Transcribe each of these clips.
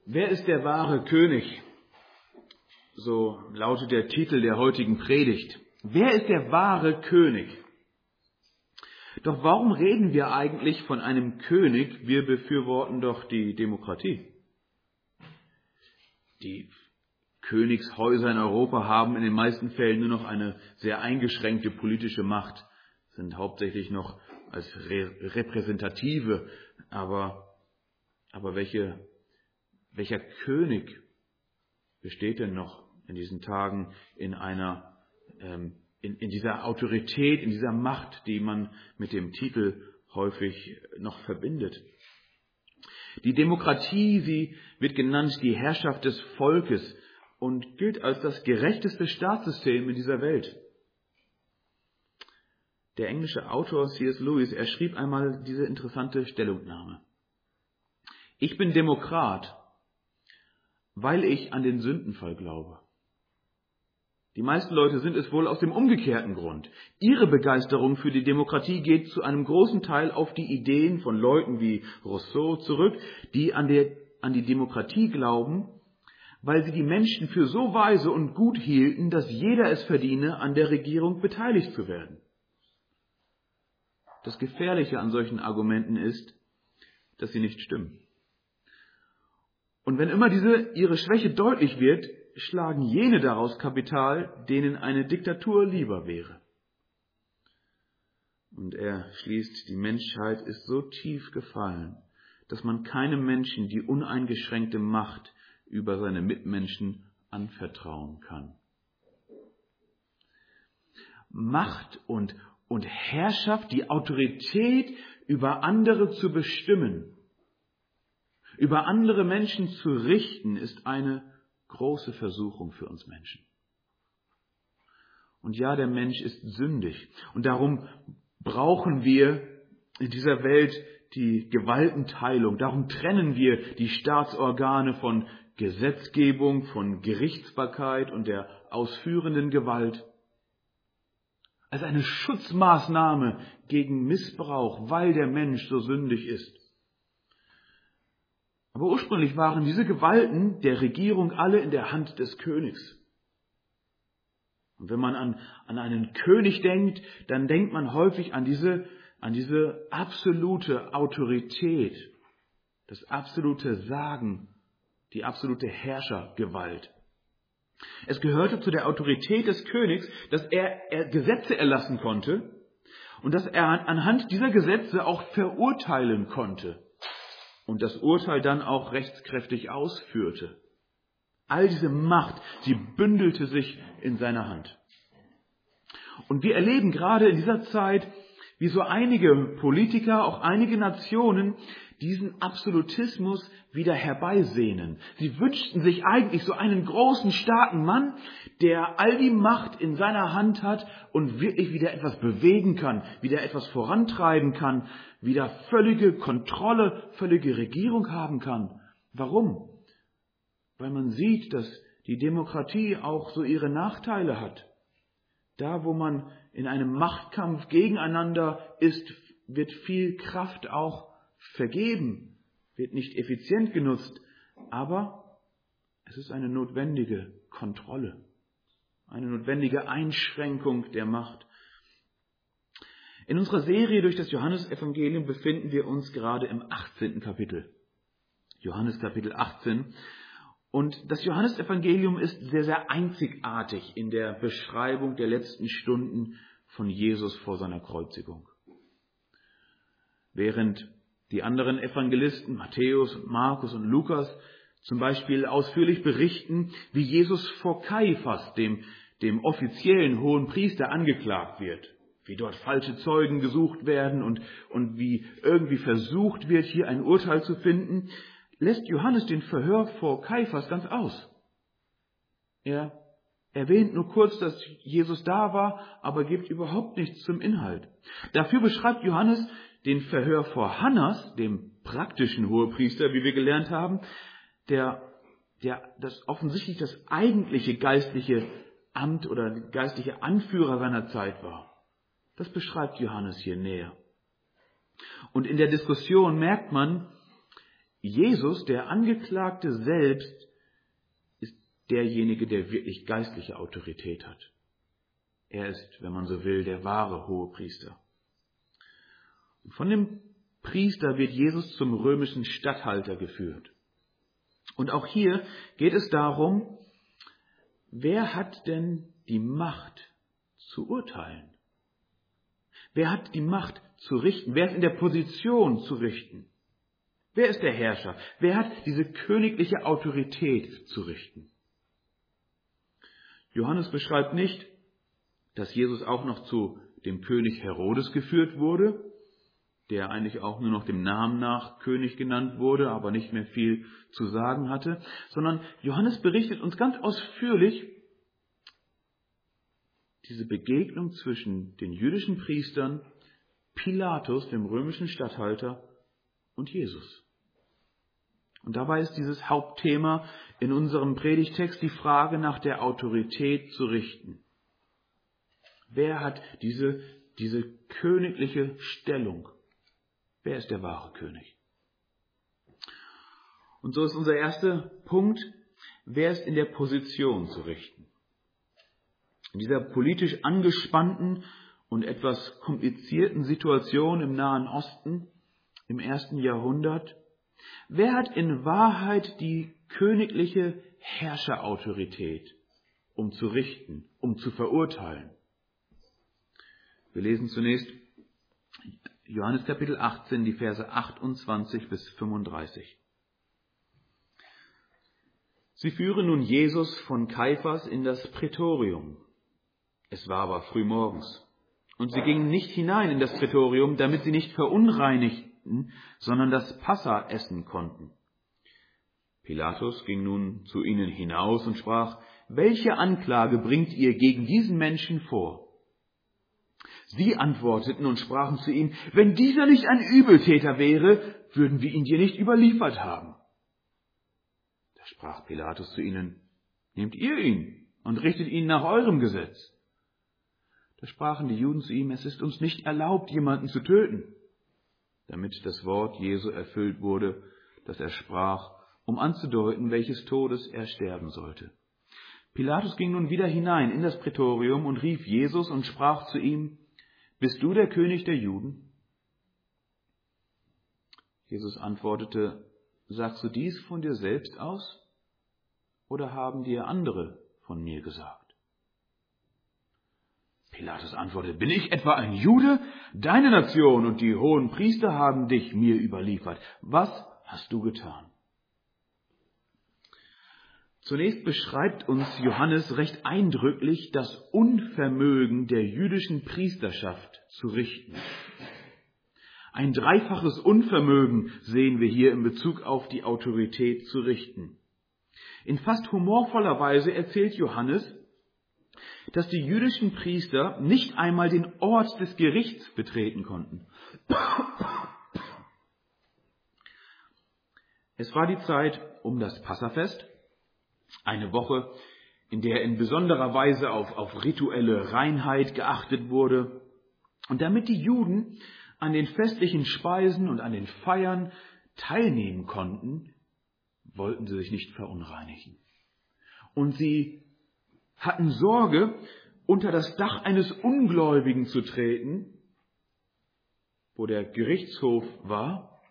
Wer ist der wahre König? So lautet der Titel der heutigen Predigt. Wer ist der wahre König? Doch warum reden wir eigentlich von einem König? Wir befürworten doch die Demokratie. Die Königshäuser in Europa haben in den meisten Fällen nur noch eine sehr eingeschränkte politische Macht, sind hauptsächlich noch als repräsentative, aber welcher König besteht denn noch in diesen Tagen in dieser Autorität, in dieser Macht, die man mit dem Titel häufig noch verbindet? Die Demokratie, sie wird genannt die Herrschaft des Volkes und gilt als das gerechteste Staatssystem in dieser Welt. Der englische Autor C.S. Lewis, er schrieb einmal diese interessante Stellungnahme. Ich bin Demokrat, weil ich an den Sündenfall glaube. Die meisten Leute sind es wohl aus dem umgekehrten Grund. Ihre Begeisterung für die Demokratie geht zu einem großen Teil auf die Ideen von Leuten wie Rousseau zurück, die an die Demokratie glauben, weil sie die Menschen für so weise und gut hielten, dass jeder es verdiene, an der Regierung beteiligt zu werden. Das Gefährliche an solchen Argumenten ist, dass sie nicht stimmen. Und wenn immer ihre Schwäche deutlich wird, schlagen jene daraus Kapital, denen eine Diktatur lieber wäre. Und er schließt, die Menschheit ist so tief gefallen, dass man keinem Menschen die uneingeschränkte Macht über seine Mitmenschen anvertrauen kann. Macht und Herrschaft, die Autorität über andere zu bestimmen, über andere Menschen zu richten, ist eine große Versuchung für uns Menschen. Und ja, der Mensch ist sündig. Und darum brauchen wir in dieser Welt die Gewaltenteilung. Darum trennen wir die Staatsorgane von Gesetzgebung, von Gerichtsbarkeit und der ausführenden Gewalt. Als eine Schutzmaßnahme gegen Missbrauch, weil der Mensch so sündig ist. Aber ursprünglich waren diese Gewalten der Regierung alle in der Hand des Königs. Und wenn man an einen König denkt, dann denkt man häufig an diese absolute Autorität, das absolute Sagen, die absolute Herrschergewalt. Es gehörte zu der Autorität des Königs, dass er Gesetze erlassen konnte und dass er anhand dieser Gesetze auch verurteilen konnte. Und das Urteil dann auch rechtskräftig ausführte. All diese Macht, sie bündelte sich in seiner Hand. Und wir erleben gerade in dieser Zeit, wie so einige Politiker, auch einige Nationen, diesen Absolutismus wieder herbeisehnen. Sie wünschten sich eigentlich so einen großen, starken Mann, der all die Macht in seiner Hand hat und wirklich wieder etwas bewegen kann, wieder etwas vorantreiben kann, wieder völlige Kontrolle, völlige Regierung haben kann. Warum? Weil man sieht, dass die Demokratie auch so ihre Nachteile hat. Da, wo man in einem Machtkampf gegeneinander ist, wird viel Kraft auch vergeben, wird nicht effizient genutzt, aber es ist eine notwendige Kontrolle, eine notwendige Einschränkung der Macht. In unserer Serie durch das Johannesevangelium befinden wir uns gerade im 18. Kapitel. Johannes Kapitel 18. Und das Johannesevangelium ist sehr, sehr einzigartig in der Beschreibung der letzten Stunden von Jesus vor seiner Kreuzigung. Während die anderen Evangelisten, Matthäus, Markus und Lukas, zum Beispiel ausführlich berichten, wie Jesus vor Kaiphas, dem offiziellen hohen Priester, angeklagt wird. Wie dort falsche Zeugen gesucht werden und wie irgendwie versucht wird, hier ein Urteil zu finden, lässt Johannes den Verhör vor Kaiphas ganz aus. Er erwähnt nur kurz, dass Jesus da war, aber gibt überhaupt nichts zum Inhalt. Dafür beschreibt Johannes den Verhör vor Hannas, dem praktischen Hohepriester, wie wir gelernt haben, das offensichtlich das eigentliche geistliche Amt oder geistliche Anführer seiner Zeit war. Das beschreibt Johannes hier näher. Und in der Diskussion merkt man, Jesus, der Angeklagte selbst, ist derjenige, der wirklich geistliche Autorität hat. Er ist, wenn man so will, der wahre Hohepriester. Von dem Priester wird Jesus zum römischen Statthalter geführt. Und auch hier geht es darum, wer hat denn die Macht zu urteilen? Wer hat die Macht zu richten? Wer ist in der Position zu richten? Wer ist der Herrscher? Wer hat diese königliche Autorität zu richten? Johannes beschreibt nicht, dass Jesus auch noch zu dem König Herodes geführt wurde, der eigentlich auch nur noch dem Namen nach König genannt wurde, aber nicht mehr viel zu sagen hatte, sondern Johannes berichtet uns ganz ausführlich diese Begegnung zwischen den jüdischen Priestern, Pilatus, dem römischen Statthalter, und Jesus. Und dabei ist dieses Hauptthema in unserem Predigtext die Frage nach der Autorität zu richten. Wer hat diese königliche Stellung? Wer ist der wahre König? Und so ist unser erster Punkt, wer ist in der Position zu richten? In dieser politisch angespannten und etwas komplizierten Situation im Nahen Osten im 1. Jahrhundert, wer hat in Wahrheit die königliche Herrscherautorität, um zu richten, um zu verurteilen? Wir lesen zunächst Johannes Kapitel 18, die Verse 28 bis 35. Sie führen nun Jesus von Kaiphas in das Prätorium. Es war aber frühmorgens. Und sie gingen nicht hinein in das Prätorium, damit sie nicht verunreinigten, sondern das Passa essen konnten. Pilatus ging nun zu ihnen hinaus und sprach: Welche Anklage bringt ihr gegen diesen Menschen vor? Sie antworteten und sprachen zu ihm: Wenn dieser nicht ein Übeltäter wäre, würden wir ihn dir nicht überliefert haben. Da sprach Pilatus zu ihnen: Nehmt ihr ihn und richtet ihn nach eurem Gesetz. Da sprachen die Juden zu ihm: Es ist uns nicht erlaubt, jemanden zu töten, damit das Wort Jesu erfüllt wurde, das er sprach, um anzudeuten, welches Todes er sterben sollte. Pilatus ging nun wieder hinein in das Prätorium und rief Jesus und sprach zu ihm: Bist du der König der Juden? Jesus antwortete: Sagst du dies von dir selbst aus, oder haben dir andere von mir gesagt? Pilatus antwortete: Bin ich etwa ein Jude? Deine Nation und die hohen Priester haben dich mir überliefert. Was hast du getan? Zunächst beschreibt uns Johannes recht eindrücklich das Unvermögen der jüdischen Priesterschaft zu richten. Ein dreifaches Unvermögen sehen wir hier in Bezug auf die Autorität zu richten. In fast humorvoller Weise erzählt Johannes, dass die jüdischen Priester nicht einmal den Ort des Gerichts betreten konnten. Es war die Zeit um das Passafest, eine Woche, in der in besonderer Weise auf rituelle Reinheit geachtet wurde. Und damit die Juden an den festlichen Speisen und an den Feiern teilnehmen konnten, wollten sie sich nicht verunreinigen. Und sie hatten Sorge, unter das Dach eines Ungläubigen zu treten, wo der Gerichtshof war,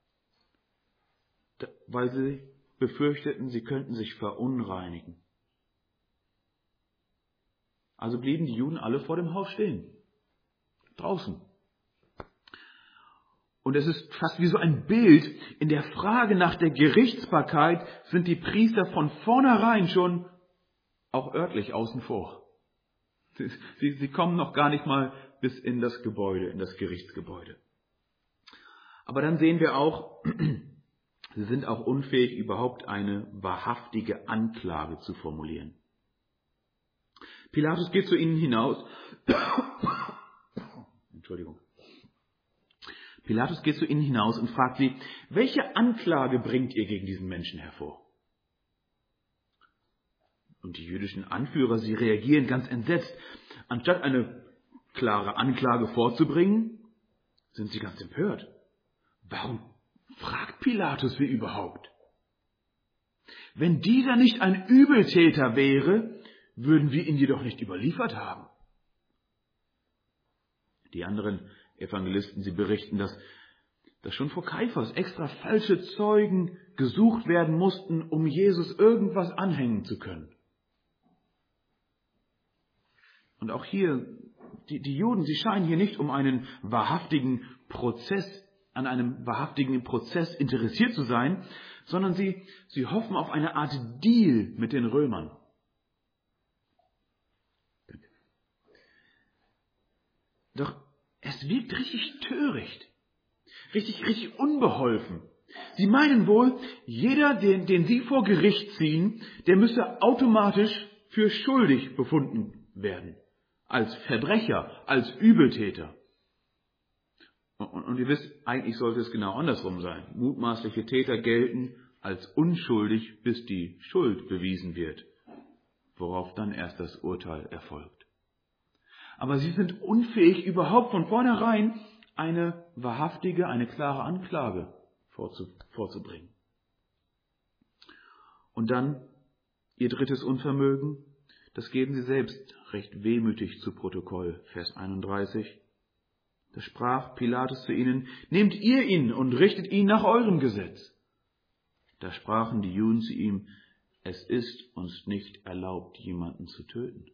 weil sie befürchteten, sie könnten sich verunreinigen. Also blieben die Juden alle vor dem Haus stehen, draußen. Und es ist fast wie so ein Bild, in der Frage nach der Gerichtsbarkeit sind die Priester von vornherein schon auch örtlich außen vor. Sie kommen noch gar nicht mal bis in das Gebäude, in das Gerichtsgebäude. Aber dann sehen wir auch, sie sind auch unfähig, überhaupt eine wahrhaftige Anklage zu formulieren. Pilatus geht zu ihnen hinaus. Pilatus geht zu ihnen hinaus und fragt sie: Welche Anklage bringt ihr gegen diesen Menschen hervor? Und die jüdischen Anführer, sie reagieren ganz entsetzt. Anstatt eine klare Anklage vorzubringen, sind sie ganz empört. Warum fragt Pilatus wie überhaupt. Wenn dieser nicht ein Übeltäter wäre, würden wir ihn jedoch nicht überliefert haben. Die anderen Evangelisten, sie berichten, dass schon vor Kaiphas extra falsche Zeugen gesucht werden mussten, um Jesus irgendwas anhängen zu können. Und auch hier, die Juden, sie scheinen hier nicht an einem wahrhaftigen Prozess interessiert zu sein, sondern sie hoffen auf eine Art Deal mit den Römern. Doch es wirkt richtig töricht, richtig unbeholfen. Sie meinen wohl, jeder, den sie vor Gericht ziehen, der müsse automatisch für schuldig befunden werden. Als Verbrecher, als Übeltäter. Und ihr wisst, eigentlich sollte es genau andersrum sein. Mutmaßliche Täter gelten als unschuldig, bis die Schuld bewiesen wird, worauf dann erst das Urteil erfolgt. Aber sie sind unfähig, überhaupt von vornherein eine wahrhaftige, eine klare Anklage vorzubringen. Und dann ihr drittes Unvermögen, das geben sie selbst recht wehmütig zu Protokoll, Vers 31. Da sprach Pilatus zu ihnen: Nehmt ihr ihn und richtet ihn nach eurem Gesetz. Da sprachen die Juden zu ihm: Es ist uns nicht erlaubt, jemanden zu töten.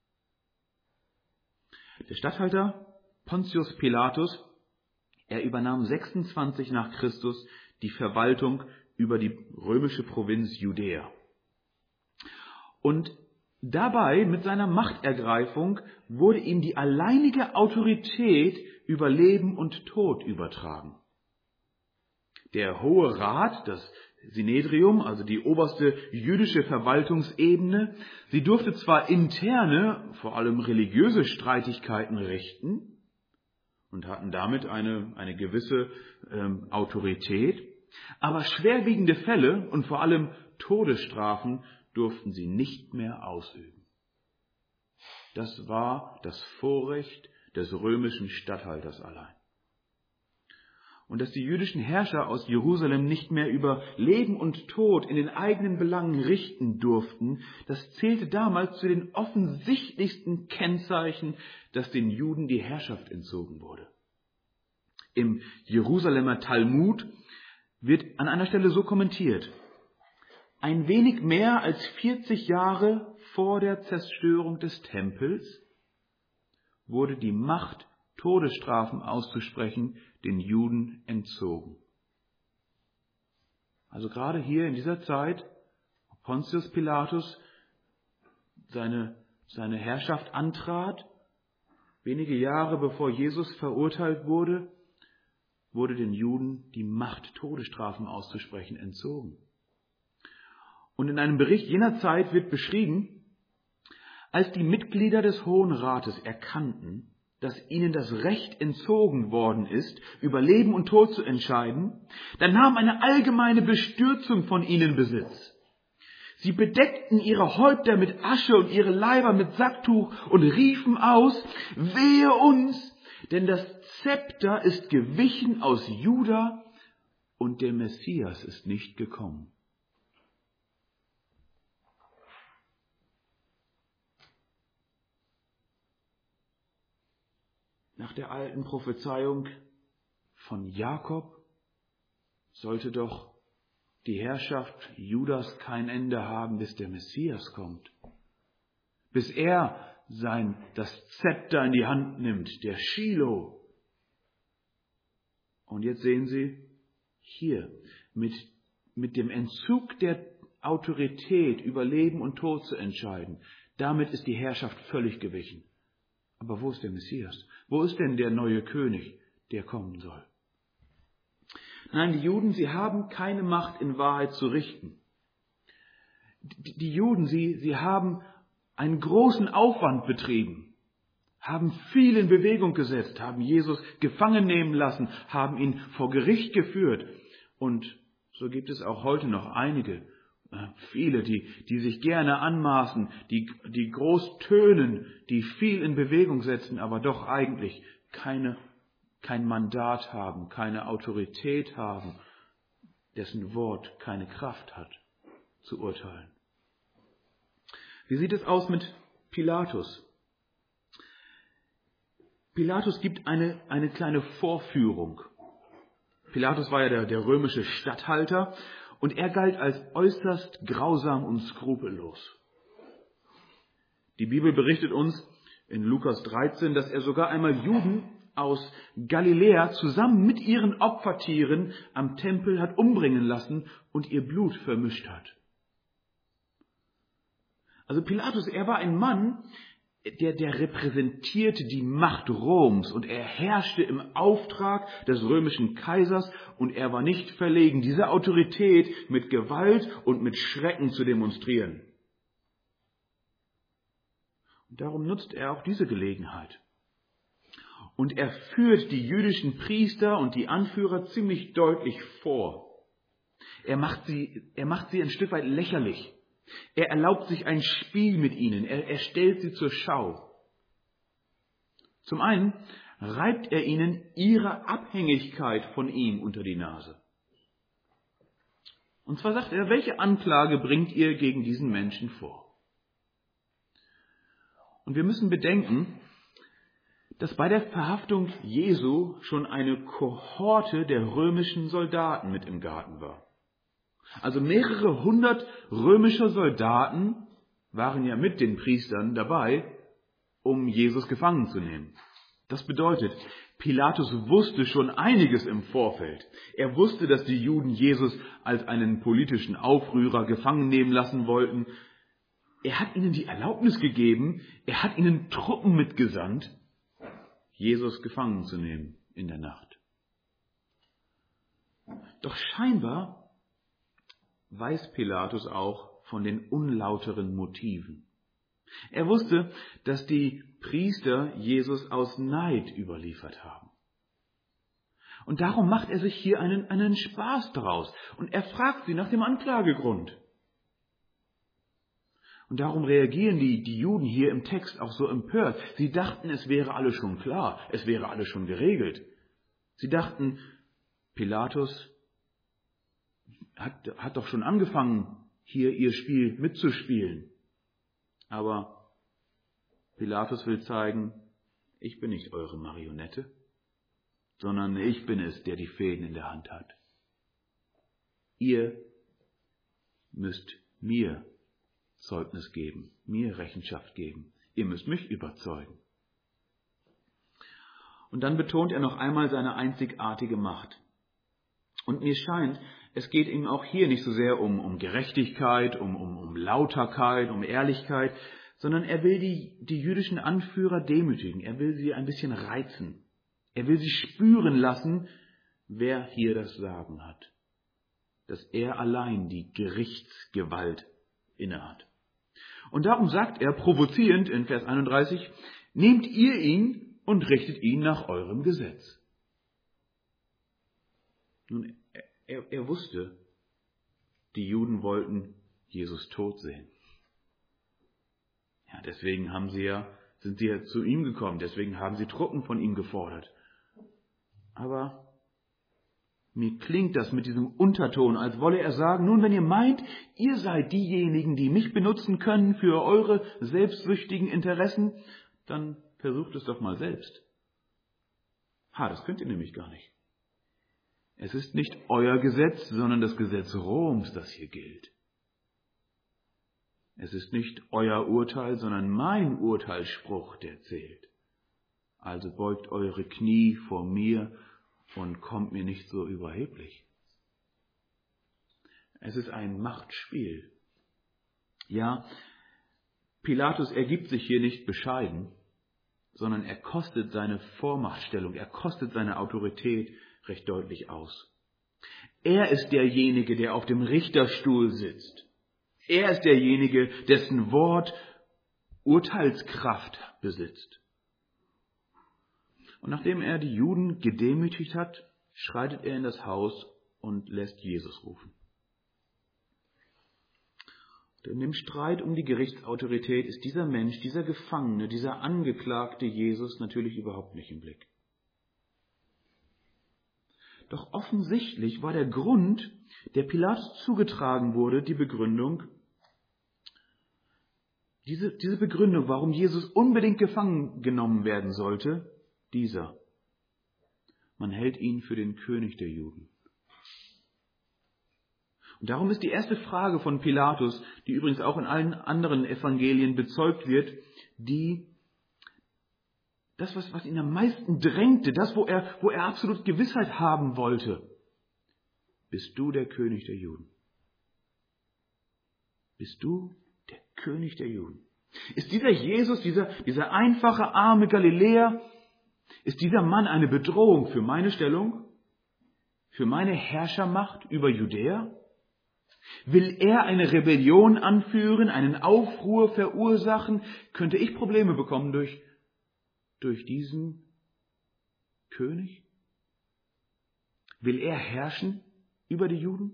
Der Statthalter Pontius Pilatus, er übernahm 26 nach Christus die Verwaltung über die römische Provinz Judäa. Und dabei, mit seiner Machtergreifung, wurde ihm die alleinige Autorität über Leben und Tod übertragen. Der Hohe Rat, das Synedrium, also die oberste jüdische Verwaltungsebene, sie durfte zwar interne, vor allem religiöse Streitigkeiten richten und hatten damit eine gewisse Autorität, aber schwerwiegende Fälle und vor allem Todesstrafen durften sie nicht mehr ausüben. Das war das Vorrecht des römischen Statthalters allein. Und dass die jüdischen Herrscher aus Jerusalem nicht mehr über Leben und Tod in den eigenen Belangen richten durften, das zählte damals zu den offensichtlichsten Kennzeichen, dass den Juden die Herrschaft entzogen wurde. Im Jerusalemer Talmud wird an einer Stelle so kommentiert: Ein wenig mehr als 40 Jahre vor der Zerstörung des Tempels wurde die Macht, Todesstrafen auszusprechen, den Juden entzogen. Also gerade hier in dieser Zeit, wo Pontius Pilatus seine Herrschaft antrat, wenige Jahre bevor Jesus verurteilt wurde den Juden die Macht, Todesstrafen auszusprechen, entzogen. Und in einem Bericht jener Zeit wird beschrieben, als die Mitglieder des Hohen Rates erkannten, dass ihnen das Recht entzogen worden ist, über Leben und Tod zu entscheiden, dann nahm eine allgemeine Bestürzung von ihnen Besitz. Sie bedeckten ihre Häupter mit Asche und ihre Leiber mit Sacktuch und riefen aus: Wehe uns, denn das Zepter ist gewichen aus Juda und der Messias ist nicht gekommen. Nach der alten Prophezeiung von Jakob sollte doch die Herrschaft Judas kein Ende haben, bis der Messias kommt. Bis er das Zepter in die Hand nimmt, der Shiloh. Und jetzt sehen Sie, hier, mit dem Entzug der Autorität über Leben und Tod zu entscheiden, damit ist die Herrschaft völlig gewichen. Aber wo ist der Messias? Wo ist denn der neue König, der kommen soll? Nein, die Juden, sie haben keine Macht in Wahrheit zu richten. Die Juden, sie haben einen großen Aufwand betrieben, haben viel in Bewegung gesetzt, haben Jesus gefangen nehmen lassen, haben ihn vor Gericht geführt. Und so gibt es auch heute noch viele, die sich gerne anmaßen, die groß tönen, die viel in Bewegung setzen, aber doch eigentlich kein Mandat haben, keine Autorität haben, dessen Wort keine Kraft hat, zu urteilen. Wie sieht es aus mit Pilatus? Pilatus gibt eine kleine Vorführung. Pilatus war ja der römische Statthalter und er galt als äußerst grausam und skrupellos. Die Bibel berichtet uns in Lukas 13, dass er sogar einmal Juden aus Galiläa zusammen mit ihren Opfertieren am Tempel hat umbringen lassen und ihr Blut vermischt hat. Also Pilatus, er war ein Mann, der repräsentierte die Macht Roms und er herrschte im Auftrag des römischen Kaisers und er war nicht verlegen, diese Autorität mit Gewalt und mit Schrecken zu demonstrieren. Und darum nutzt er auch diese Gelegenheit. Und er führt die jüdischen Priester und die Anführer ziemlich deutlich vor. Er macht sie ein Stück weit lächerlich. Er erlaubt sich ein Spiel mit ihnen. Er stellt sie zur Schau. Zum einen reibt er ihnen ihre Abhängigkeit von ihm unter die Nase. Und zwar sagt er, welche Anklage bringt ihr gegen diesen Menschen vor? Und wir müssen bedenken, dass bei der Verhaftung Jesu schon eine Kohorte der römischen Soldaten mit im Garten war. Also mehrere hundert römischer Soldaten waren ja mit den Priestern dabei, um Jesus gefangen zu nehmen. Das bedeutet, Pilatus wusste schon einiges im Vorfeld. Er wusste, dass die Juden Jesus als einen politischen Aufrührer gefangen nehmen lassen wollten. Er hat ihnen die Erlaubnis gegeben, er hat ihnen Truppen mitgesandt, Jesus gefangen zu nehmen in der Nacht. Doch scheinbar weiß Pilatus auch von den unlauteren Motiven. Er wusste, dass die Priester Jesus aus Neid überliefert haben. Und darum macht er sich hier einen Spaß daraus. Und er fragt sie nach dem Anklagegrund. Und darum reagieren die Juden hier im Text auch so empört. Sie dachten, es wäre alles schon klar, es wäre alles schon geregelt. Sie dachten, Pilatus hat doch schon angefangen, hier ihr Spiel mitzuspielen. Aber Pilatus will zeigen, ich bin nicht eure Marionette, sondern ich bin es, der die Fäden in der Hand hat. Ihr müsst mir Zeugnis geben, mir Rechenschaft geben. Ihr müsst mich überzeugen. Und dann betont er noch einmal seine einzigartige Macht. Und mir scheint, es geht ihm auch hier nicht so sehr um Gerechtigkeit, um Lauterkeit, um Ehrlichkeit, sondern er will die jüdischen Anführer demütigen. Er will sie ein bisschen reizen. Er will sie spüren lassen, wer hier das Sagen hat. Dass er allein die Gerichtsgewalt innehat. Und darum sagt er provozierend in Vers 31, nehmt ihr ihn und richtet ihn nach eurem Gesetz. Nun, er wusste, die Juden wollten Jesus tot sehen. Ja, deswegen sind sie ja zu ihm gekommen, deswegen haben sie Truppen von ihm gefordert. Aber mir klingt das mit diesem Unterton, als wolle er sagen, nun, wenn ihr meint, ihr seid diejenigen, die mich benutzen können für eure selbstsüchtigen Interessen, dann versucht es doch mal selbst. Das könnt ihr nämlich gar nicht. Es ist nicht euer Gesetz, sondern das Gesetz Roms, das hier gilt. Es ist nicht euer Urteil, sondern mein Urteilsspruch, der zählt. Also beugt eure Knie vor mir und kommt mir nicht so überheblich. Es ist ein Machtspiel. Ja, Pilatus ergibt sich hier nicht bescheiden, sondern er kostet seine Vormachtstellung, er kostet seine Autorität recht deutlich aus. Er ist derjenige, der auf dem Richterstuhl sitzt. Er ist derjenige, dessen Wort Urteilskraft besitzt. Und nachdem er die Juden gedemütigt hat, schreitet er in das Haus und lässt Jesus rufen. Und in dem Streit um die Gerichtsautorität ist dieser Mensch, dieser Gefangene, dieser Angeklagte Jesus natürlich überhaupt nicht im Blick. Doch offensichtlich war der Grund, der Pilatus zugetragen wurde, die Begründung, diese Begründung, warum Jesus unbedingt gefangen genommen werden sollte, dieser. Man hält ihn für den König der Juden. Und darum ist die erste Frage von Pilatus, die übrigens auch in allen anderen Evangelien bezeugt wird, das, was ihn am meisten drängte, das, wo er absolut Gewissheit haben wollte. Bist du der König der Juden? Bist du der König der Juden? Ist dieser Jesus, dieser einfache, arme Galiläer, ist dieser Mann eine Bedrohung für meine Stellung, für meine Herrschermacht über Judäa? Will er eine Rebellion anführen, einen Aufruhr verursachen? Könnte ich Probleme bekommen durch diesen König? Will er herrschen über die Juden?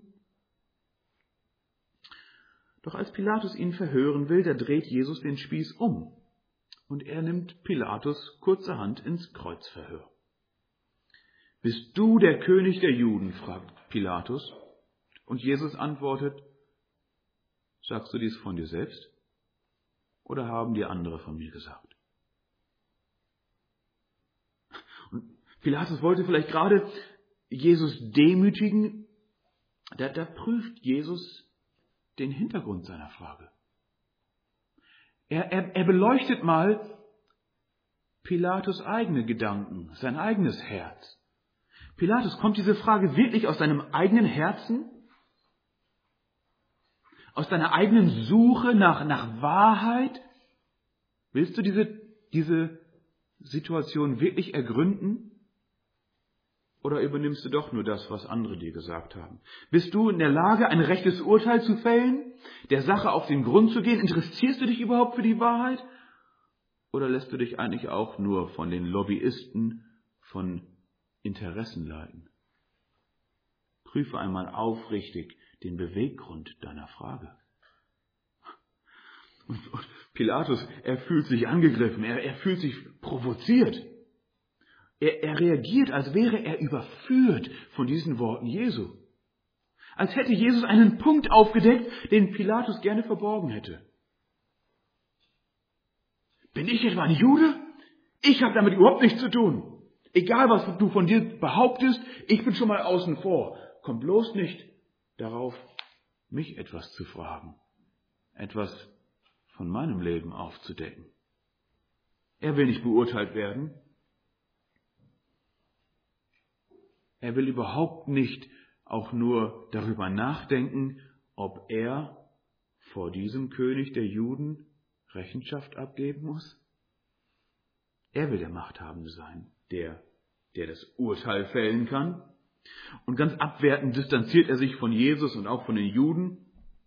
Doch als Pilatus ihn verhören will, da dreht Jesus den Spieß um und er nimmt Pilatus kurzerhand ins Kreuzverhör. Bist du der König der Juden? Fragt Pilatus. Und Jesus antwortet, sagst du dies von dir selbst oder haben dir andere von mir gesagt? Und Pilatus wollte vielleicht gerade Jesus demütigen. Da prüft Jesus den Hintergrund seiner Frage. Er beleuchtet mal Pilatus' eigene Gedanken, sein eigenes Herz. Pilatus, kommt diese Frage wirklich aus deinem eigenen Herzen? Aus deiner eigenen Suche nach Wahrheit? Willst du diese Situation wirklich ergründen? Oder übernimmst du doch nur das, was andere dir gesagt haben? Bist du in der Lage, ein rechtes Urteil zu fällen, der Sache auf den Grund zu gehen? Interessierst du dich überhaupt für die Wahrheit? Oder lässt du dich eigentlich auch nur von den Lobbyisten, von Interessen leiten? Prüfe einmal aufrichtig den Beweggrund deiner Frage. Und Pilatus, er fühlt sich angegriffen, er fühlt sich provoziert. Er reagiert, als wäre er überführt von diesen Worten Jesu. Als hätte Jesus einen Punkt aufgedeckt, den Pilatus gerne verborgen hätte. Bin ich etwa ein Jude? Ich habe damit überhaupt nichts zu tun. Egal, was du von dir behauptest, ich bin schon mal außen vor. Komm bloß nicht darauf, mich etwas zu fragen, etwas von meinem Leben aufzudecken. Er will nicht beurteilt werden. Er will überhaupt nicht auch nur darüber nachdenken, ob er vor diesem König der Juden Rechenschaft abgeben muss. Er will der Machthabende sein, der das Urteil fällen kann. Und ganz abwertend distanziert er sich von Jesus und auch von den Juden.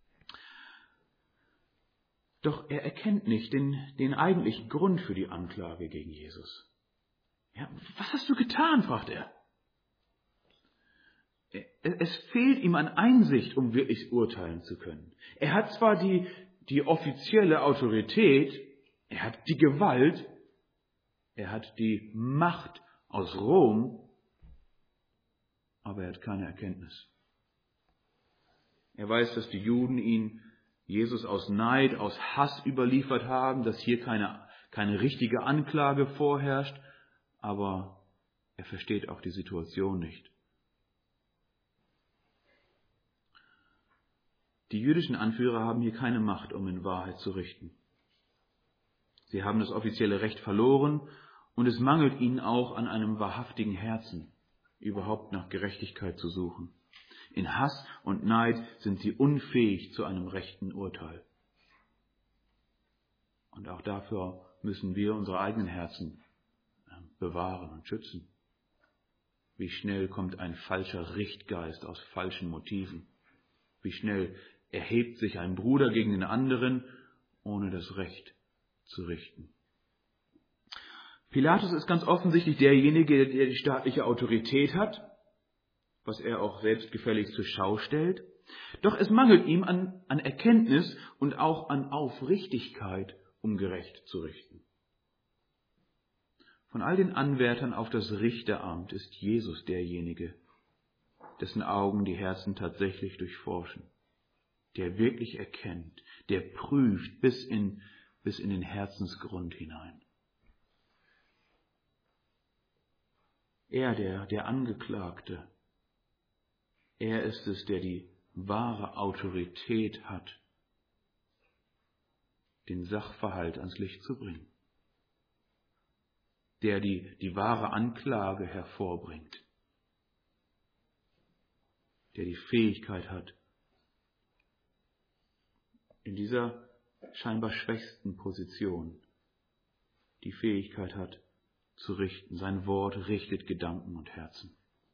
Doch er erkennt nicht den eigentlichen Grund für die Anklage gegen Jesus. Ja, was hast du getan? Fragt er. Es fehlt ihm an Einsicht, um wirklich urteilen zu können. Er hat zwar die offizielle Autorität, er hat die Gewalt, er hat die Macht aus Rom, aber er hat keine Erkenntnis. Er weiß, dass die Juden ihn Jesus aus Neid, aus Hass überliefert haben, dass hier keine richtige Anklage vorherrscht, aber er versteht auch die Situation nicht. Die jüdischen Anführer haben hier keine Macht, um in Wahrheit zu richten. Sie haben das offizielle Recht verloren und es mangelt ihnen auch an einem wahrhaftigen Herzen, überhaupt nach Gerechtigkeit zu suchen. In Hass und Neid sind sie unfähig zu einem rechten Urteil. Und auch dafür müssen wir unsere eigenen Herzen bewahren und schützen. Wie schnell kommt ein falscher Richtgeist aus falschen Motiven? Wie schnell erhebt sich ein Bruder gegen den anderen, ohne das Recht zu richten? Pilatus ist ganz offensichtlich derjenige, der die staatliche Autorität hat, was er auch selbstgefällig zur Schau stellt. Doch es mangelt ihm an Erkenntnis und auch an Aufrichtigkeit, um gerecht zu richten. Von all den Anwärtern auf das Richteramt ist Jesus derjenige, dessen Augen die Herzen tatsächlich durchforschen, der wirklich erkennt, der prüft bis in den Herzensgrund hinein. Er, der Angeklagte, er ist es, der die wahre Autorität hat, den Sachverhalt ans Licht zu bringen, der die wahre Anklage hervorbringt, der die Fähigkeit hat, in dieser scheinbar schwächsten Position die Fähigkeit hat, zu richten. Sein Wort richtet Gedanken und Herzen.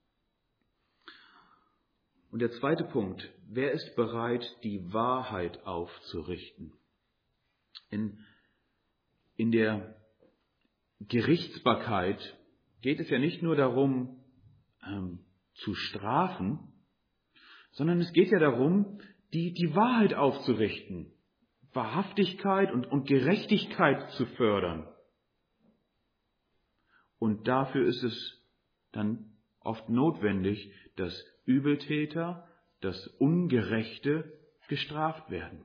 Und der zweite Punkt, wer ist bereit, die Wahrheit aufzurichten? In der Gerichtsbarkeit geht es ja nicht nur darum, zu strafen, sondern es geht ja darum, die Wahrheit aufzurichten, Wahrhaftigkeit und Gerechtigkeit zu fördern. Und dafür ist es dann oft notwendig, dass Übeltäter, dass Ungerechte gestraft werden.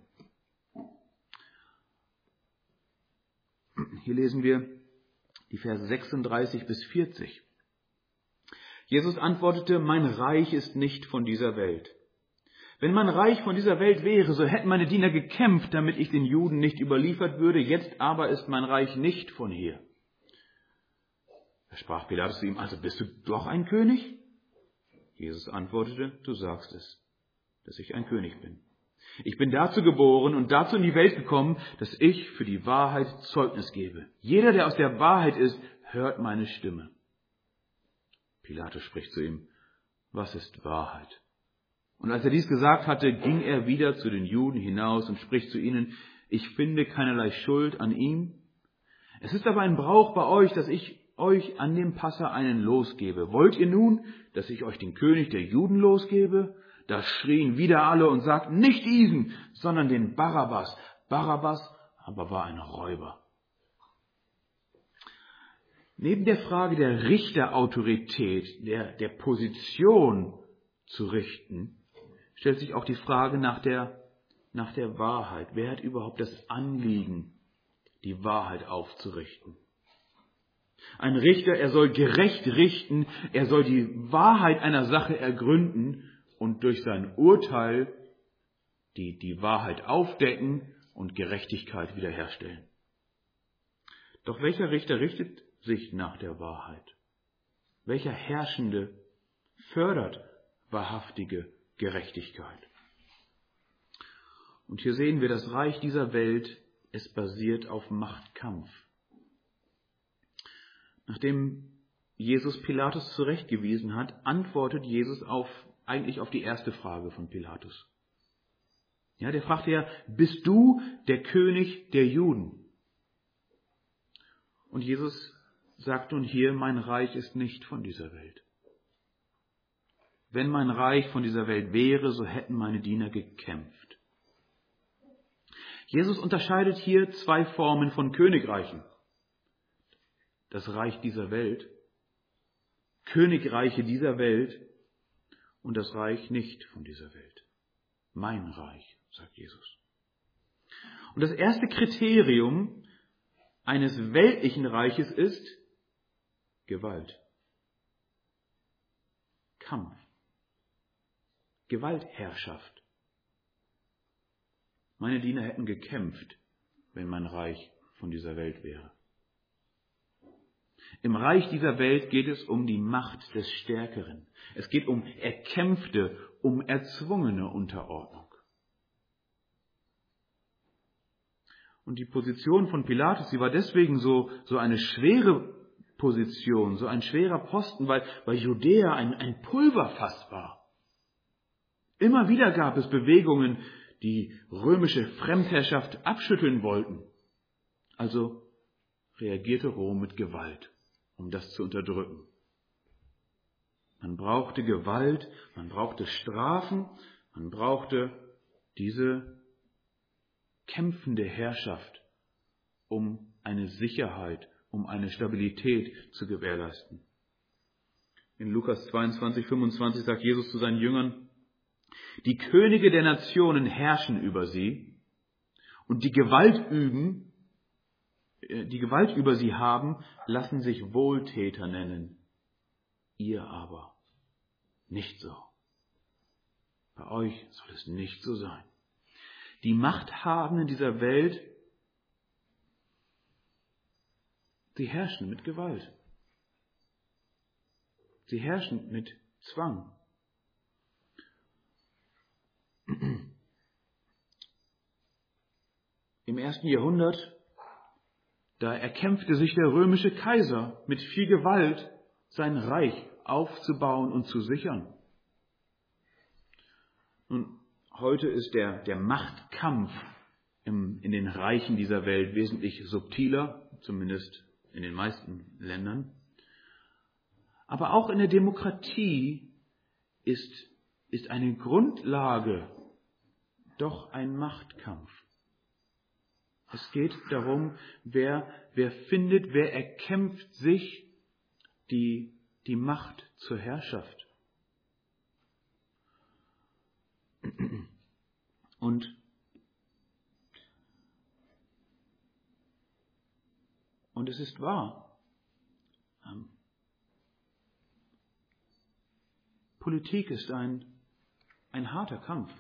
Hier lesen wir die Verse 36 bis 40. Jesus antwortete, mein Reich ist nicht von dieser Welt. Wenn mein Reich von dieser Welt wäre, so hätten meine Diener gekämpft, damit ich den Juden nicht überliefert würde. Jetzt aber ist mein Reich nicht von hier. Da sprach Pilatus zu ihm, also bist du doch ein König? Jesus antwortete, du sagst es, dass ich ein König bin. Ich bin dazu geboren und dazu in die Welt gekommen, dass ich für die Wahrheit Zeugnis gebe. Jeder, der aus der Wahrheit ist, hört meine Stimme. Pilatus spricht zu ihm, was ist Wahrheit? Und als er dies gesagt hatte, ging er wieder zu den Juden hinaus und spricht zu ihnen, ich finde keinerlei Schuld an ihm. Es ist aber ein Brauch bei euch, dass ich euch an dem Passa einen losgebe. Wollt ihr nun, dass ich euch den König der Juden losgebe? Da schrien wieder alle und sagten, nicht diesen, sondern den Barabbas. Barabbas aber war ein Räuber. Neben der Frage der Richterautorität, der Position zu richten, stellt sich auch die Frage nach der Wahrheit. Wer hat überhaupt das Anliegen, die Wahrheit aufzurichten? Ein Richter, er soll gerecht richten, er soll die Wahrheit einer Sache ergründen und durch sein Urteil die Wahrheit aufdecken und Gerechtigkeit wiederherstellen. Doch welcher Richter richtet sich nach der Wahrheit? Welcher Herrschende fördert wahrhaftige Gerechtigkeit? Und hier sehen wir, das Reich dieser Welt, es basiert auf Machtkampf. Nachdem Jesus Pilatus zurechtgewiesen hat, antwortet Jesus eigentlich auf die erste Frage von Pilatus. Ja, der fragte ja, bist du der König der Juden? Und Jesus sagt nun hier, mein Reich ist nicht von dieser Welt. Wenn mein Reich von dieser Welt wäre, so hätten meine Diener gekämpft. Jesus unterscheidet hier zwei Formen von Königreichen. Das Reich dieser Welt, Königreiche dieser Welt und das Reich nicht von dieser Welt. Mein Reich, sagt Jesus. Und das erste Kriterium eines weltlichen Reiches ist Gewalt, Kampf, Gewaltherrschaft. Meine Diener hätten gekämpft, wenn mein Reich von dieser Welt wäre. Im Reich dieser Welt geht es um die Macht des Stärkeren. Es geht um erkämpfte, um erzwungene Unterordnung. Und die Position von Pilatus, sie war deswegen so eine schwere Position, so ein schwerer Posten, weil Judäa ein Pulverfass war. Immer wieder gab es Bewegungen, die römische Fremdherrschaft abschütteln wollten. Also reagierte Rom mit Gewalt, um das zu unterdrücken. Man brauchte Gewalt, man brauchte Strafen, man brauchte diese kämpfende Herrschaft, um eine Sicherheit, um eine Stabilität zu gewährleisten. In Lukas 22, 25 sagt Jesus zu seinen Jüngern: Die Könige der Nationen herrschen über sie und die Gewalt über sie haben, lassen sich Wohltäter nennen. Ihr aber nicht so. Bei euch soll es nicht so sein. Die Machthabenden dieser Welt, sie herrschen mit Gewalt. Sie herrschen mit Zwang. Im 1. Jahrhundert, da erkämpfte sich der römische Kaiser mit viel Gewalt, sein Reich aufzubauen und zu sichern. Nun, heute ist der Machtkampf in den Reichen dieser Welt wesentlich subtiler, zumindest in den meisten Ländern. Aber auch in der Demokratie ist eine Grundlage doch ein Machtkampf. Es geht darum, wer erkämpft sich die Macht zur Herrschaft. Und es ist wahr. Politik ist ein harter Kampf.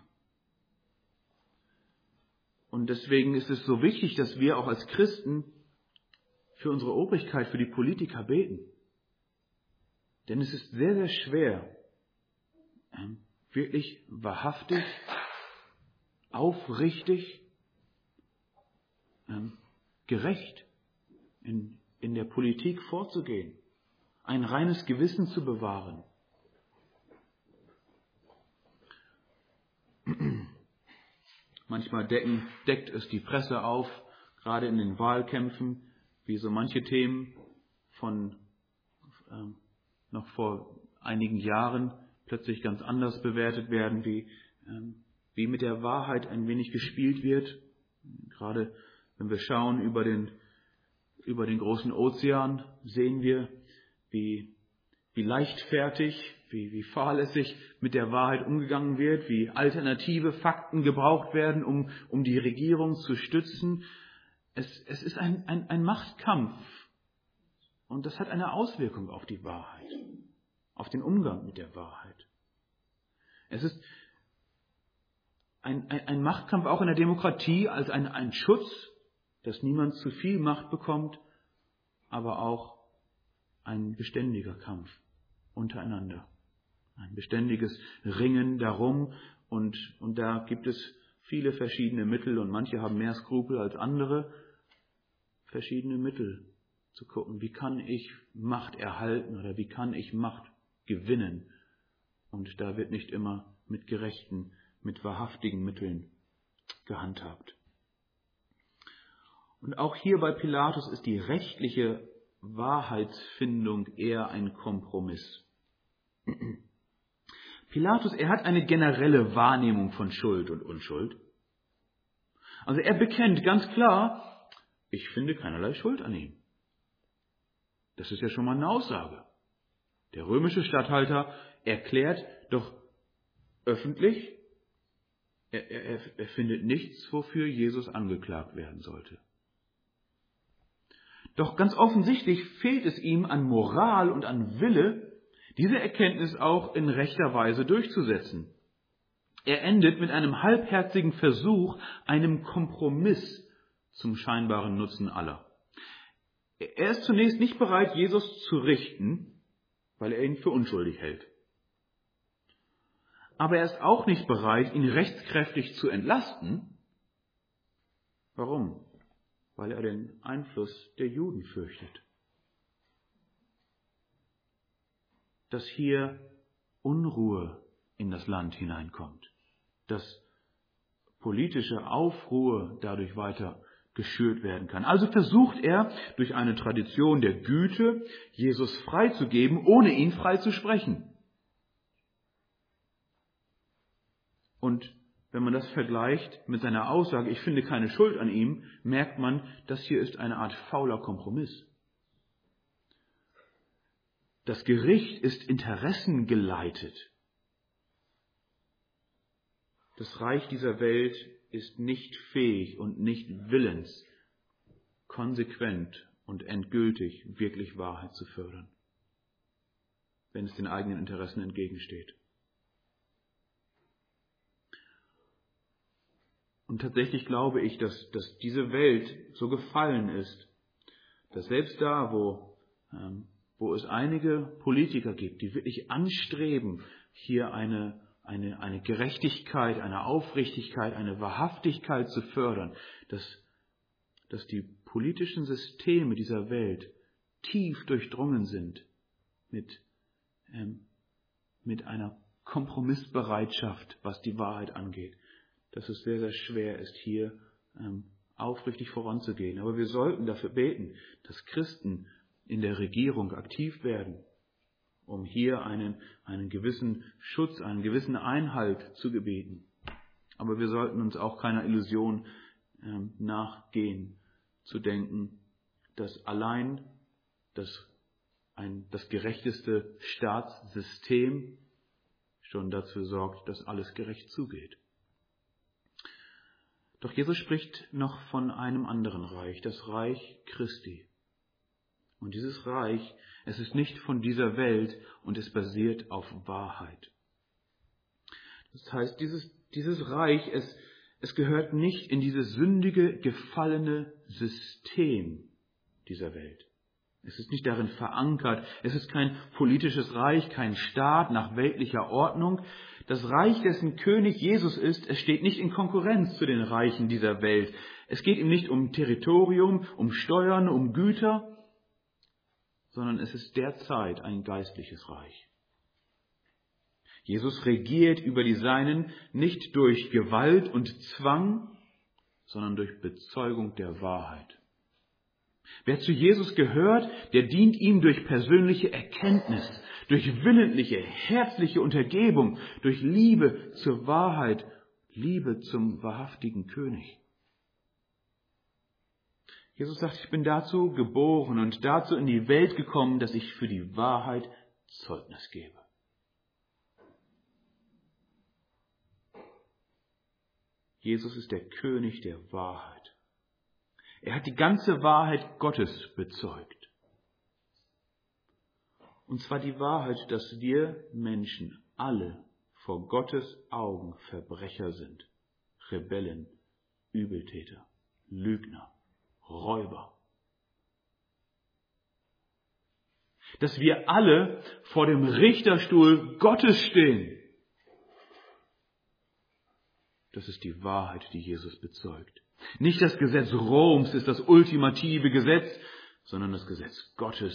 Und deswegen ist es so wichtig, dass wir auch als Christen für unsere Obrigkeit, für die Politiker beten. Denn es ist sehr, sehr schwer, wirklich wahrhaftig, aufrichtig, gerecht in der Politik vorzugehen, ein reines Gewissen zu bewahren. Manchmal deckt es die Presse auf, gerade in den Wahlkämpfen, wie so manche Themen von noch vor einigen Jahren plötzlich ganz anders bewertet werden, wie mit der Wahrheit ein wenig gespielt wird. Gerade wenn wir schauen über den großen Ozean, sehen wir, wie leichtfertig, wie fahrlässig mit der Wahrheit umgegangen wird, wie alternative Fakten gebraucht werden, um die Regierung zu stützen. Es ist ein Machtkampf. Und das hat eine Auswirkung auf die Wahrheit, auf den Umgang mit der Wahrheit. Es ist ein Machtkampf auch in der Demokratie als ein Schutz, dass niemand zu viel Macht bekommt, aber auch ein beständiger Kampf untereinander. Ein beständiges Ringen darum, und da gibt es viele verschiedene Mittel, und manche haben mehr Skrupel als andere, verschiedene Mittel zu gucken, wie kann ich Macht erhalten oder wie kann ich Macht gewinnen. Und da wird nicht immer mit gerechten, mit wahrhaftigen Mitteln gehandhabt. Und auch hier bei Pilatus ist die rechtliche Wahrheitsfindung eher ein Kompromiss. Pilatus, er hat eine generelle Wahrnehmung von Schuld und Unschuld. Also er bekennt ganz klar, ich finde keinerlei Schuld an ihm. Das ist ja schon mal eine Aussage. Der römische Statthalter erklärt doch öffentlich, er findet nichts, wofür Jesus angeklagt werden sollte. Doch ganz offensichtlich fehlt es ihm an Moral und an Wille, diese Erkenntnis auch in rechter Weise durchzusetzen. Er endet mit einem halbherzigen Versuch, einem Kompromiss zum scheinbaren Nutzen aller. Er ist zunächst nicht bereit, Jesus zu richten, weil er ihn für unschuldig hält. Aber er ist auch nicht bereit, ihn rechtskräftig zu entlasten. Warum? Weil er den Einfluss der Juden fürchtet. Dass hier Unruhe in das Land hineinkommt, dass politische Aufruhr dadurch weiter geschürt werden kann. Also versucht er, durch eine Tradition der Güte, Jesus freizugeben, ohne ihn freizusprechen. Und wenn man das vergleicht mit seiner Aussage, ich finde keine Schuld an ihm, merkt man, das hier ist eine Art fauler Kompromiss. Das Gericht ist interessengeleitet. Das Reich dieser Welt ist nicht fähig und nicht willens, konsequent und endgültig wirklich Wahrheit zu fördern, wenn es den eigenen Interessen entgegensteht. Und tatsächlich glaube ich, dass diese Welt so gefallen ist, dass selbst da, wo es einige Politiker gibt, die wirklich anstreben, hier eine Gerechtigkeit, eine Aufrichtigkeit, eine Wahrhaftigkeit zu fördern, dass die politischen Systeme dieser Welt tief durchdrungen sind mit einer Kompromissbereitschaft, was die Wahrheit angeht, dass es sehr, sehr schwer ist, hier aufrichtig voranzugehen. Aber wir sollten dafür beten, dass Christen in der Regierung aktiv werden, um hier einen gewissen Schutz, einen gewissen Einhalt zu gebieten. Aber wir sollten uns auch keiner Illusion nachgehen, zu denken, dass allein das gerechteste Staatssystem schon dafür sorgt, dass alles gerecht zugeht. Doch Jesus spricht noch von einem anderen Reich, das Reich Christi. Und dieses Reich, es ist nicht von dieser Welt und es basiert auf Wahrheit. Das heißt, dieses Reich, es gehört nicht in dieses sündige, gefallene System dieser Welt. Es ist nicht darin verankert. Es ist kein politisches Reich, kein Staat nach weltlicher Ordnung. Das Reich, dessen König Jesus ist, es steht nicht in Konkurrenz zu den Reichen dieser Welt. Es geht ihm nicht um Territorium, um Steuern, um Güter, sondern es ist derzeit ein geistliches Reich. Jesus regiert über die Seinen nicht durch Gewalt und Zwang, sondern durch Bezeugung der Wahrheit. Wer zu Jesus gehört, der dient ihm durch persönliche Erkenntnis, durch willentliche, herzliche Untergebung, durch Liebe zur Wahrheit, Liebe zum wahrhaftigen König. Jesus sagt, ich bin dazu geboren und dazu in die Welt gekommen, dass ich für die Wahrheit Zeugnis gebe. Jesus ist der König der Wahrheit. Er hat die ganze Wahrheit Gottes bezeugt. Und zwar die Wahrheit, dass wir Menschen alle vor Gottes Augen Verbrecher sind, Rebellen, Übeltäter, Lügner, Räuber. Dass wir alle vor dem Richterstuhl Gottes stehen. Das ist die Wahrheit, die Jesus bezeugt. Nicht das Gesetz Roms ist das ultimative Gesetz, sondern das Gesetz Gottes,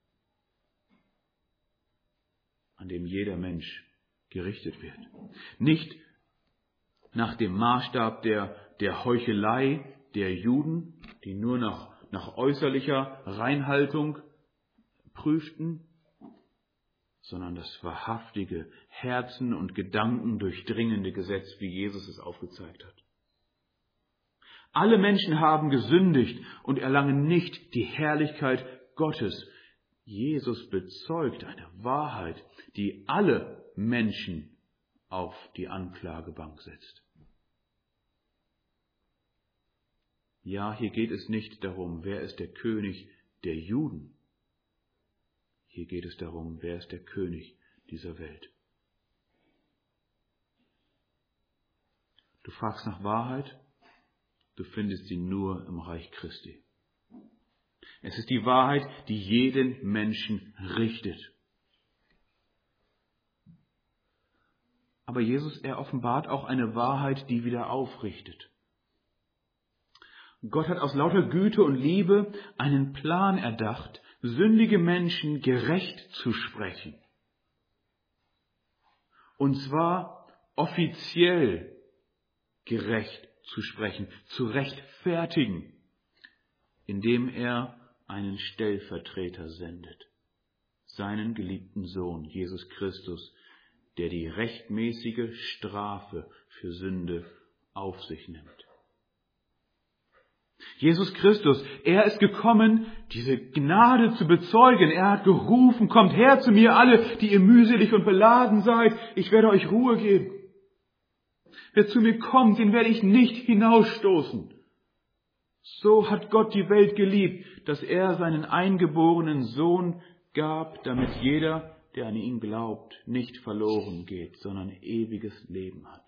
an dem jeder Mensch gerichtet wird. Nicht nach dem Maßstab der Heuchelei der Juden, die nur nach äußerlicher Reinhaltung prüften, sondern das wahrhaftige, Herzen und Gedanken durchdringende Gesetz, wie Jesus es aufgezeigt hat. Alle Menschen haben gesündigt und erlangen nicht die Herrlichkeit Gottes. Jesus bezeugt eine Wahrheit, die alle Menschen auf die Anklagebank setzt. Ja, hier geht es nicht darum, wer ist der König der Juden. Hier geht es darum, wer ist der König dieser Welt. Du fragst nach Wahrheit, du findest sie nur im Reich Christi. Es ist die Wahrheit, die jeden Menschen richtet. Aber Jesus, er offenbart auch eine Wahrheit, die wieder aufrichtet. Gott hat aus lauter Güte und Liebe einen Plan erdacht, sündige Menschen gerecht zu sprechen. Und zwar offiziell gerecht zu sprechen, zu rechtfertigen, indem er einen Stellvertreter sendet, seinen geliebten Sohn, Jesus Christus, der die rechtmäßige Strafe für Sünde auf sich nimmt. Jesus Christus, er ist gekommen, diese Gnade zu bezeugen. Er hat gerufen, kommt her zu mir alle, die ihr mühselig und beladen seid. Ich werde euch Ruhe geben. Wer zu mir kommt, den werde ich nicht hinausstoßen. So hat Gott die Welt geliebt, dass er seinen eingeborenen Sohn gab, damit jeder, der an ihn glaubt, nicht verloren geht, sondern ewiges Leben hat.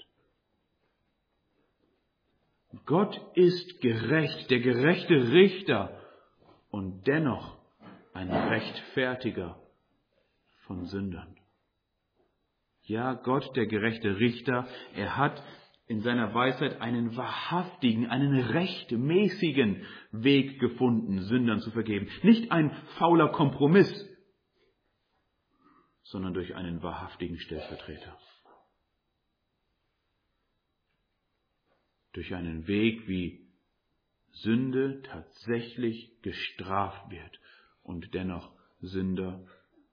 Gott ist gerecht, der gerechte Richter und dennoch ein Rechtfertiger von Sündern. Ja, Gott, der gerechte Richter, er hat in seiner Weisheit einen wahrhaftigen, einen rechtmäßigen Weg gefunden, Sündern zu vergeben. Nicht ein fauler Kompromiss, sondern durch einen wahrhaftigen Stellvertreter. Durch einen Weg, wie Sünde tatsächlich gestraft wird und dennoch Sünder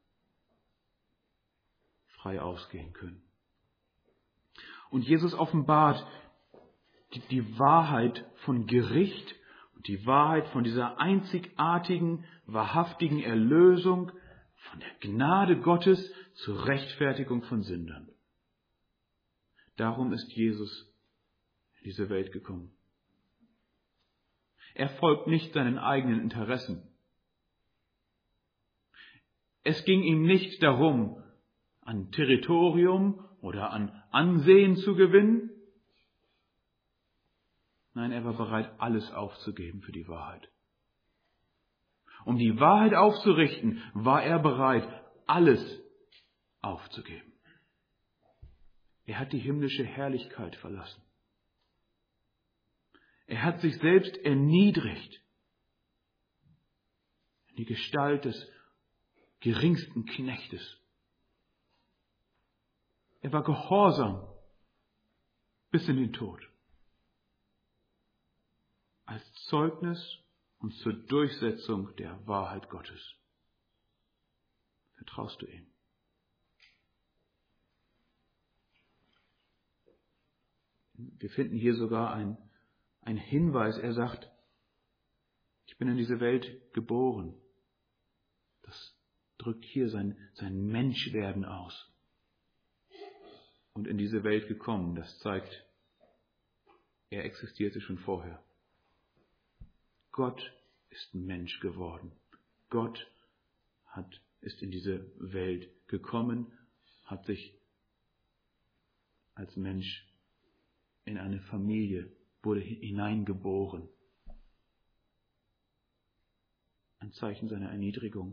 frei ausgehen können. Und Jesus offenbart die Wahrheit von Gericht und die Wahrheit von dieser einzigartigen, wahrhaftigen Erlösung, von der Gnade Gottes zur Rechtfertigung von Sündern. Darum ist Jesus in diese Welt gekommen. Er folgt nicht seinen eigenen Interessen. Es ging ihm nicht darum, an Territorium oder an Ansehen zu gewinnen. Nein, er war bereit, alles aufzugeben für die Wahrheit. Um die Wahrheit aufzurichten, war er bereit, alles aufzugeben. Er hat die himmlische Herrlichkeit verlassen. Er hat sich selbst erniedrigt in die Gestalt des geringsten Knechtes. Er war gehorsam bis in den Tod. Als Zeugnis und zur Durchsetzung der Wahrheit Gottes. Vertraust du ihm? Wir finden hier sogar ein Hinweis. Er sagt, ich bin in diese Welt geboren. Das drückt hier sein Menschwerden aus. Und in diese Welt gekommen, das zeigt, er existierte schon vorher. Gott ist Mensch geworden. Gott ist in diese Welt gekommen, hat sich als Mensch in eine Familie, wurde hineingeboren. Ein Zeichen seiner Erniedrigung,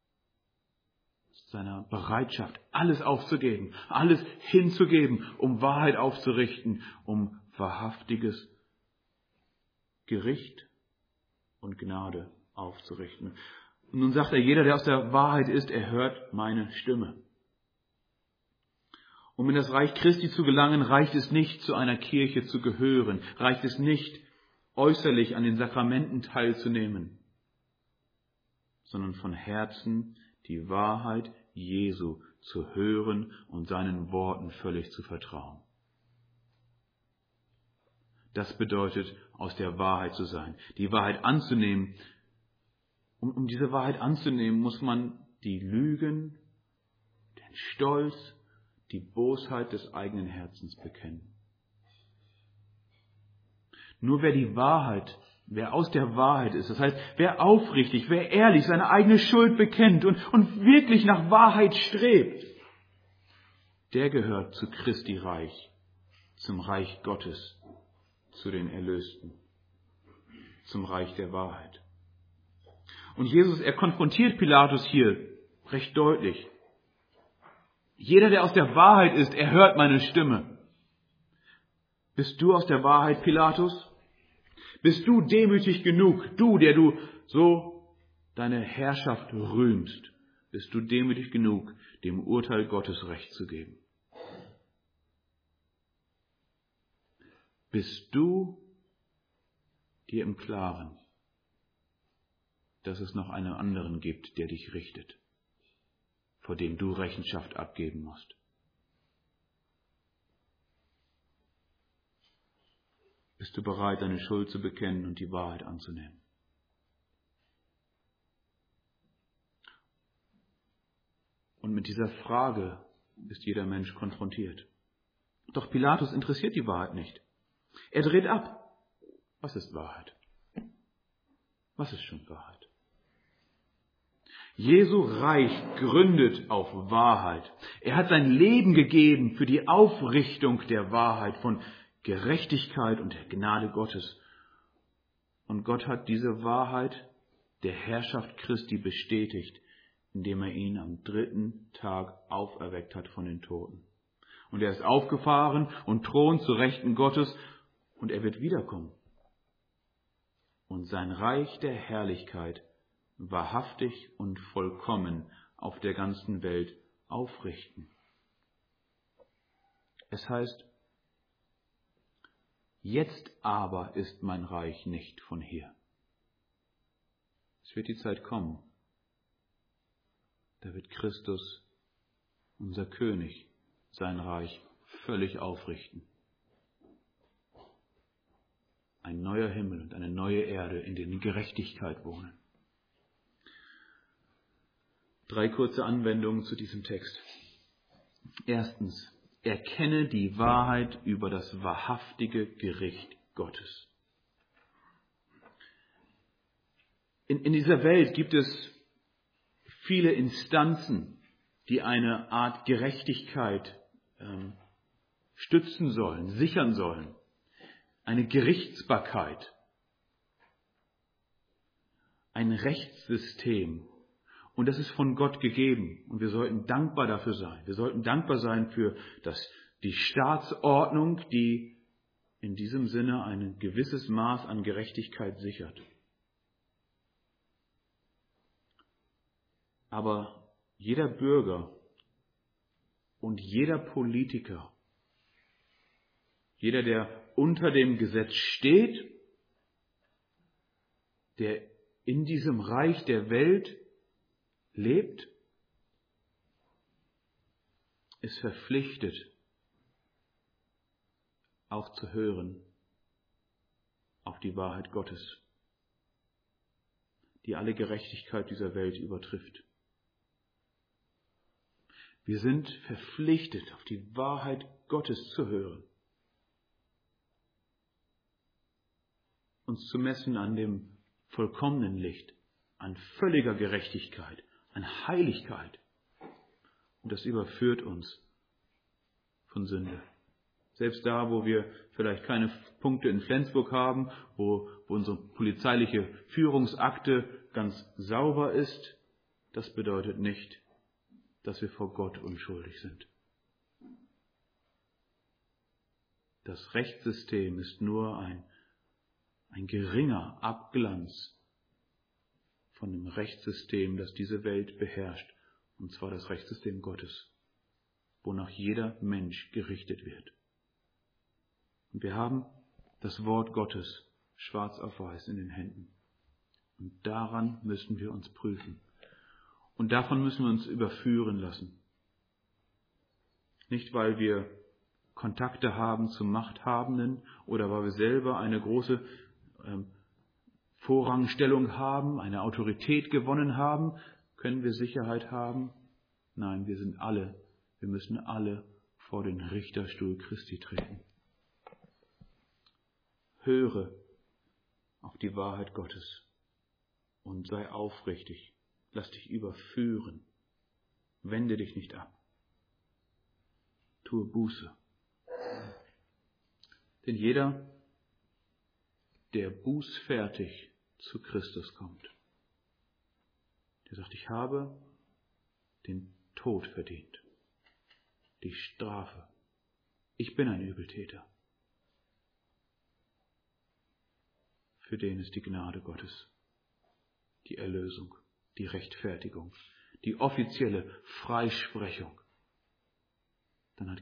seiner Bereitschaft, alles aufzugeben, alles hinzugeben, um Wahrheit aufzurichten, um wahrhaftiges Gericht und Gnade aufzurichten. Und nun sagt er, jeder, der aus der Wahrheit ist, er hört meine Stimme. Um in das Reich Christi zu gelangen, reicht es nicht, zu einer Kirche zu gehören, reicht es nicht, äußerlich an den Sakramenten teilzunehmen, sondern von Herzen die Wahrheit Jesu zu hören und seinen Worten völlig zu vertrauen. Das bedeutet, aus der Wahrheit zu sein, die Wahrheit anzunehmen. Um diese Wahrheit anzunehmen, muss man die Lügen, den Stolz, die Bosheit des eigenen Herzens bekennen. Nur wer aus der Wahrheit ist, das heißt, wer aufrichtig, wer ehrlich seine eigene Schuld bekennt und wirklich nach Wahrheit strebt, der gehört zu Christi Reich, zum Reich Gottes, zu den Erlösten, zum Reich der Wahrheit. Und Jesus, er konfrontiert Pilatus hier recht deutlich. Jeder, der aus der Wahrheit ist, er hört meine Stimme. Bist du aus der Wahrheit, Pilatus? Bist du demütig genug, du, der du so deine Herrschaft rühmst, bist du demütig genug, dem Urteil Gottes Recht zu geben? Bist du dir im Klaren, dass es noch einen anderen gibt, der dich richtet, vor dem du Rechenschaft abgeben musst? Bist du bereit, deine Schuld zu bekennen und die Wahrheit anzunehmen? Und mit dieser Frage ist jeder Mensch konfrontiert. Doch Pilatus interessiert die Wahrheit nicht. Er dreht ab. Was ist Wahrheit? Was ist schon Wahrheit? Jesu Reich gründet auf Wahrheit. Er hat sein Leben gegeben für die Aufrichtung der Wahrheit, von Gerechtigkeit und der Gnade Gottes. Und Gott hat diese Wahrheit der Herrschaft Christi bestätigt, indem er ihn am 3. Tag auferweckt hat von den Toten. Und er ist aufgefahren und thront zu Rechten Gottes und er wird wiederkommen. Und sein Reich der Herrlichkeit wahrhaftig und vollkommen auf der ganzen Welt aufrichten. Es heißt, jetzt aber ist mein Reich nicht von hier. Es wird die Zeit kommen, da wird Christus, unser König, sein Reich völlig aufrichten. Ein neuer Himmel und eine neue Erde, in denen Gerechtigkeit wohnen. 3 kurze Anwendungen zu diesem Text. Erstens, erkenne die Wahrheit über das wahrhaftige Gericht Gottes. In dieser Welt gibt es viele Instanzen, die eine Art Gerechtigkeit stützen sollen, sichern sollen. Eine Gerichtsbarkeit, ein Rechtssystem. Und das ist von Gott gegeben. Und wir sollten dankbar dafür sein. Wir sollten dankbar sein für die Staatsordnung, die in diesem Sinne ein gewisses Maß an Gerechtigkeit sichert. Aber jeder Bürger und jeder Politiker, jeder, der unter dem Gesetz steht, der in diesem Reich der Welt lebt, ist verpflichtet, auch zu hören auf die Wahrheit Gottes, die alle Gerechtigkeit dieser Welt übertrifft. Wir sind verpflichtet, auf die Wahrheit Gottes zu hören. Uns zu messen an dem vollkommenen Licht, an völliger Gerechtigkeit, an Heiligkeit. Und das überführt uns von Sünde. Selbst da, wo wir vielleicht keine Punkte in Flensburg haben, wo unsere polizeiliche Führungsakte ganz sauber ist, das bedeutet nicht, dass wir vor Gott unschuldig sind. Das Rechtssystem ist nur ein geringer Abglanz von dem Rechtssystem, das diese Welt beherrscht, und zwar das Rechtssystem Gottes, wonach jeder Mensch gerichtet wird. Und wir haben das Wort Gottes schwarz auf weiß in den Händen. Und daran müssen wir uns prüfen. Und davon müssen wir uns überführen lassen. Nicht, weil wir Kontakte haben zu Machthabenden oder weil wir selber eine große Vorrangstellung haben, eine Autorität gewonnen haben, können wir Sicherheit haben. Nein, wir müssen alle vor den Richterstuhl Christi treten. Höre auf die Wahrheit Gottes und sei aufrichtig. Lass dich überführen. Wende dich nicht ab. Tue Buße. Denn jeder, der bußfertig zu Christus kommt, der sagt, ich habe den Tod verdient, die Strafe. Ich bin ein Übeltäter. Für den ist die Gnade Gottes, die Erlösung, die Rechtfertigung, die offizielle Freisprechung. Dann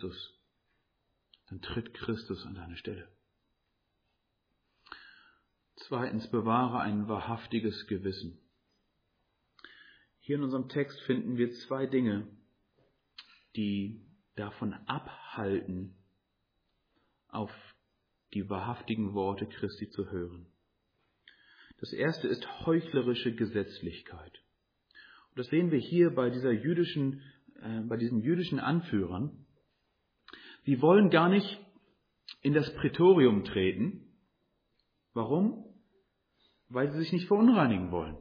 tritt Christus an deine Stelle. Zweitens, bewahre ein wahrhaftiges Gewissen. Hier in unserem Text finden wir 2 Dinge, die davon abhalten, auf die wahrhaftigen Worte Christi zu hören. Das erste ist heuchlerische Gesetzlichkeit. Und das sehen wir hier bei diesen jüdischen Anführern. Sie wollen gar nicht in das Prätorium treten. Warum? Weil sie sich nicht verunreinigen wollen.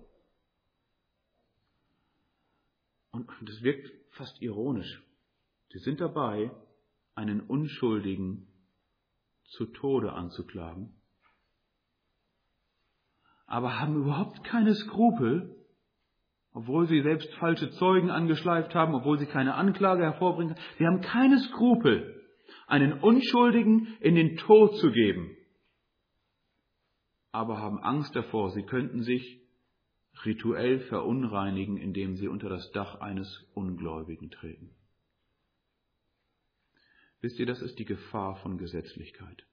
Und das wirkt fast ironisch. Sie sind dabei, einen Unschuldigen zu Tode anzuklagen, aber haben überhaupt keine Skrupel, obwohl sie selbst falsche Zeugen angeschleift haben, obwohl sie keine Anklage hervorbringen. Sie haben keine Skrupel, einen Unschuldigen in den Tod zu geben, aber haben Angst davor, sie könnten sich rituell verunreinigen, indem sie unter das Dach eines Ungläubigen treten. Wisst ihr, das ist die Gefahr von Gesetzlichkeit.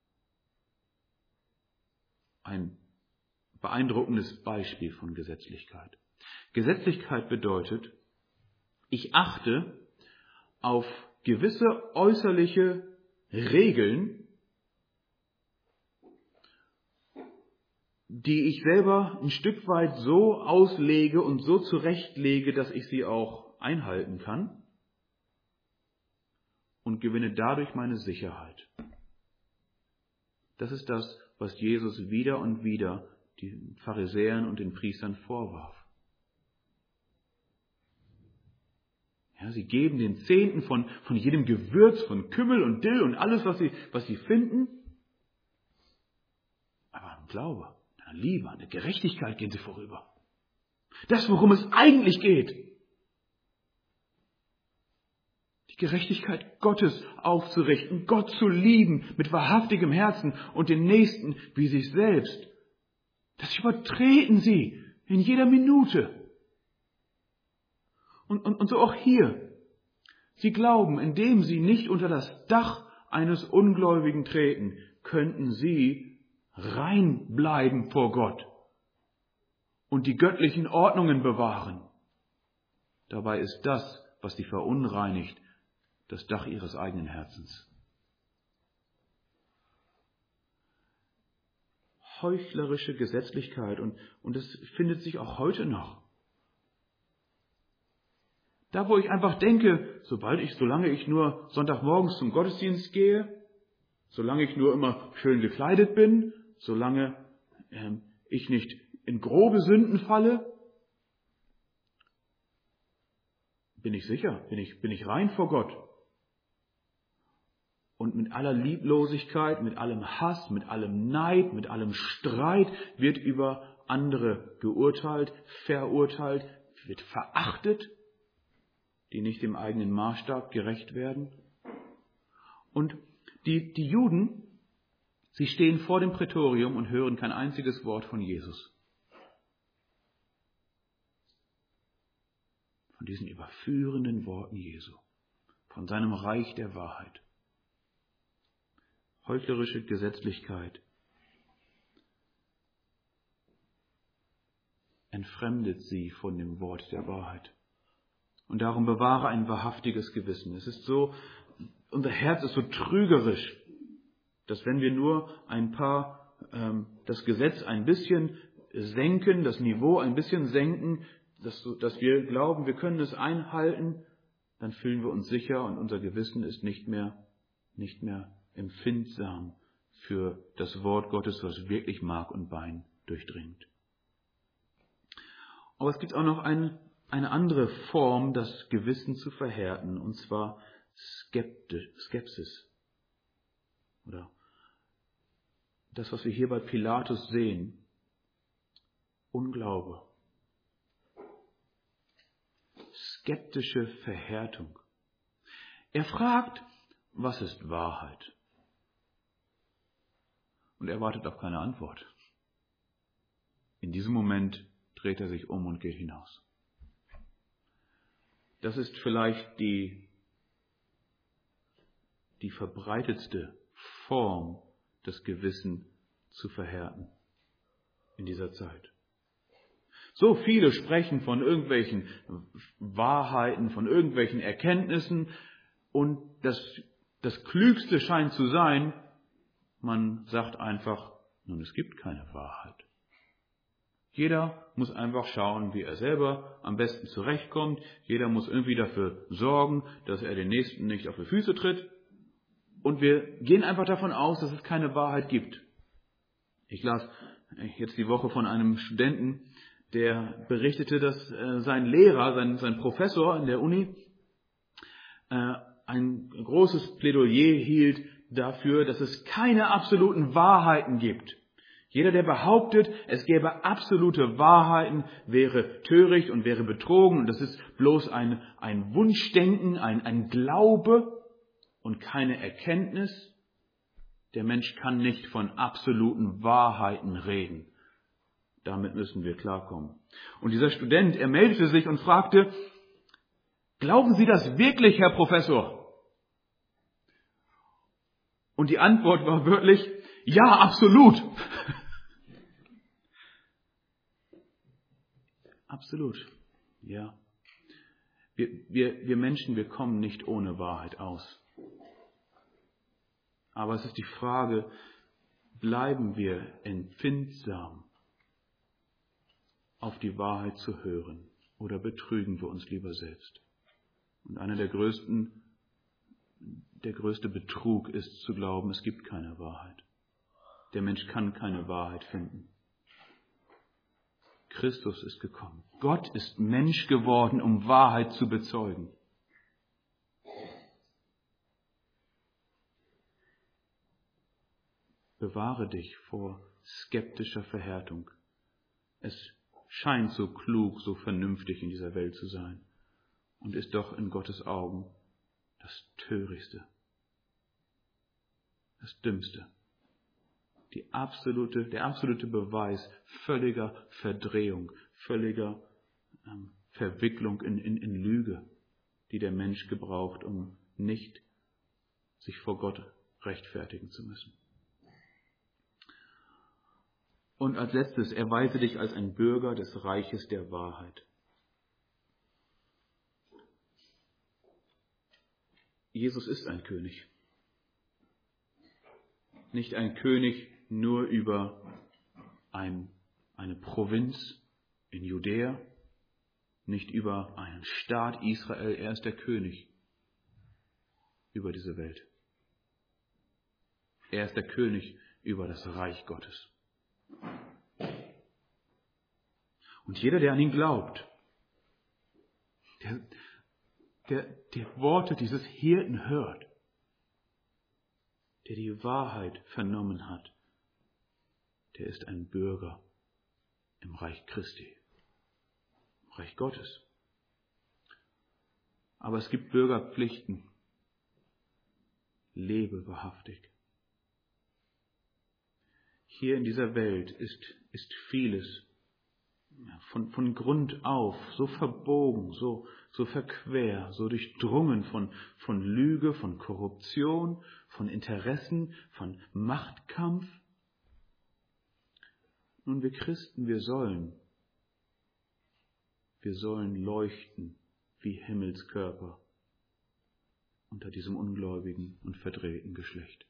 Ein beeindruckendes Beispiel von Gesetzlichkeit. Gesetzlichkeit bedeutet, ich achte auf gewisse äußerliche Regeln, die ich selber ein Stück weit so auslege und so zurechtlege, dass ich sie auch einhalten kann und gewinne dadurch meine Sicherheit. Das ist das, was Jesus wieder und wieder den Pharisäern und den Priestern vorwarf. Ja, sie geben den Zehnten von jedem Gewürz, von Kümmel und Dill und alles, was sie finden. Aber an Glaube, an Liebe, an der Gerechtigkeit gehen sie vorüber. Das, worum es eigentlich geht. Die Gerechtigkeit Gottes aufzurichten, Gott zu lieben mit wahrhaftigem Herzen und den Nächsten wie sich selbst. Das übertreten sie in jeder Minute. Und so auch hier. Sie glauben, indem sie nicht unter das Dach eines Ungläubigen treten, könnten sie rein bleiben vor Gott und die göttlichen Ordnungen bewahren. Dabei ist das, was sie verunreinigt, das Dach ihres eigenen Herzens. Heuchlerische Gesetzlichkeit und es findet sich auch heute noch. Da, wo ich einfach denke, solange ich nur Sonntagmorgens zum Gottesdienst gehe, solange ich nur immer schön gekleidet bin, solange ich nicht in grobe Sünden falle, bin ich sicher, bin ich rein vor Gott. Und mit aller Lieblosigkeit, mit allem Hass, mit allem Neid, mit allem Streit wird über andere geurteilt, verurteilt, wird verachtet, die nicht dem eigenen Maßstab gerecht werden. Und die Juden, sie stehen vor dem Prätorium und hören kein einziges Wort von Jesus. Von diesen überführenden Worten Jesu, von seinem Reich der Wahrheit. Heuchlerische Gesetzlichkeit entfremdet sie von dem Wort der Wahrheit. Und darum bewahre ein wahrhaftiges Gewissen. Es ist so, unser Herz ist so trügerisch, dass wenn wir nur das Gesetz ein bisschen senken, das Niveau ein bisschen senken, dass wir glauben, wir können es einhalten, dann fühlen wir uns sicher und unser Gewissen ist nicht mehr empfindsam für das Wort Gottes, was wirklich Mark und Bein durchdringt. Aber es gibt auch noch eine andere Form, das Gewissen zu verhärten, und zwar Skepsis. Oder das, was wir hier bei Pilatus sehen, Unglaube. Skeptische Verhärtung. Er fragt, was ist Wahrheit? Und er wartet auf keine Antwort. In diesem Moment dreht er sich um und geht hinaus. Das ist vielleicht die verbreitetste Form, das Gewissen zu verhärten in dieser Zeit. So viele sprechen von irgendwelchen Wahrheiten, von irgendwelchen Erkenntnissen und das Klügste scheint zu sein, man sagt einfach, nun, es gibt keine Wahrheit. Jeder muss einfach schauen, wie er selber am besten zurechtkommt. Jeder muss irgendwie dafür sorgen, dass er den Nächsten nicht auf die Füße tritt. Und wir gehen einfach davon aus, dass es keine Wahrheit gibt. Ich las jetzt die Woche von einem Studenten, der berichtete, dass sein Lehrer, sein Professor in der Uni, ein großes Plädoyer hielt dafür, dass es keine absoluten Wahrheiten gibt. Jeder, der behauptet, es gäbe absolute Wahrheiten, wäre töricht und wäre betrogen. Und das ist bloß ein Wunschdenken, ein Glaube und keine Erkenntnis. Der Mensch kann nicht von absoluten Wahrheiten reden. Damit müssen wir klarkommen. Und dieser Student, er meldete sich und fragte, glauben Sie das wirklich, Herr Professor? Und die Antwort war wörtlich, ja, absolut. Absolut, ja. Wir Menschen, wir kommen nicht ohne Wahrheit aus. Aber es ist die Frage, bleiben wir empfindsam auf die Wahrheit zu hören oder betrügen wir uns lieber selbst? Und der größte Betrug ist zu glauben, es gibt keine Wahrheit. Der Mensch kann keine Wahrheit finden. Christus ist gekommen. Gott ist Mensch geworden, um Wahrheit zu bezeugen. Bewahre dich vor skeptischer Verhärtung. Es scheint so klug, so vernünftig in dieser Welt zu sein und ist doch in Gottes Augen das Törichste, das Dümmste. Der absolute Beweis völliger Verdrehung, völliger Verwicklung in Lüge, die der Mensch gebraucht, um nicht sich vor Gott rechtfertigen zu müssen. Und als letztes, erweise dich als ein Bürger des Reiches der Wahrheit. Jesus ist ein König. Nicht ein König nur über eine Provinz in Judäa, nicht über einen Staat Israel. Er ist der König über diese Welt. Er ist der König über das Reich Gottes. Und jeder, der an ihn glaubt, der Worte dieses Hirten hört, der die Wahrheit vernommen hat, der ist ein Bürger im Reich Christi, im Reich Gottes. Aber es gibt Bürgerpflichten. Lebe wahrhaftig. Hier in dieser Welt ist vieles von Grund auf so verbogen, so verquer, so durchdrungen von Lüge, von Korruption, von Interessen, von Machtkampf. Nun, wir Christen, wir sollen leuchten wie Himmelskörper unter diesem ungläubigen und verdrehten Geschlecht.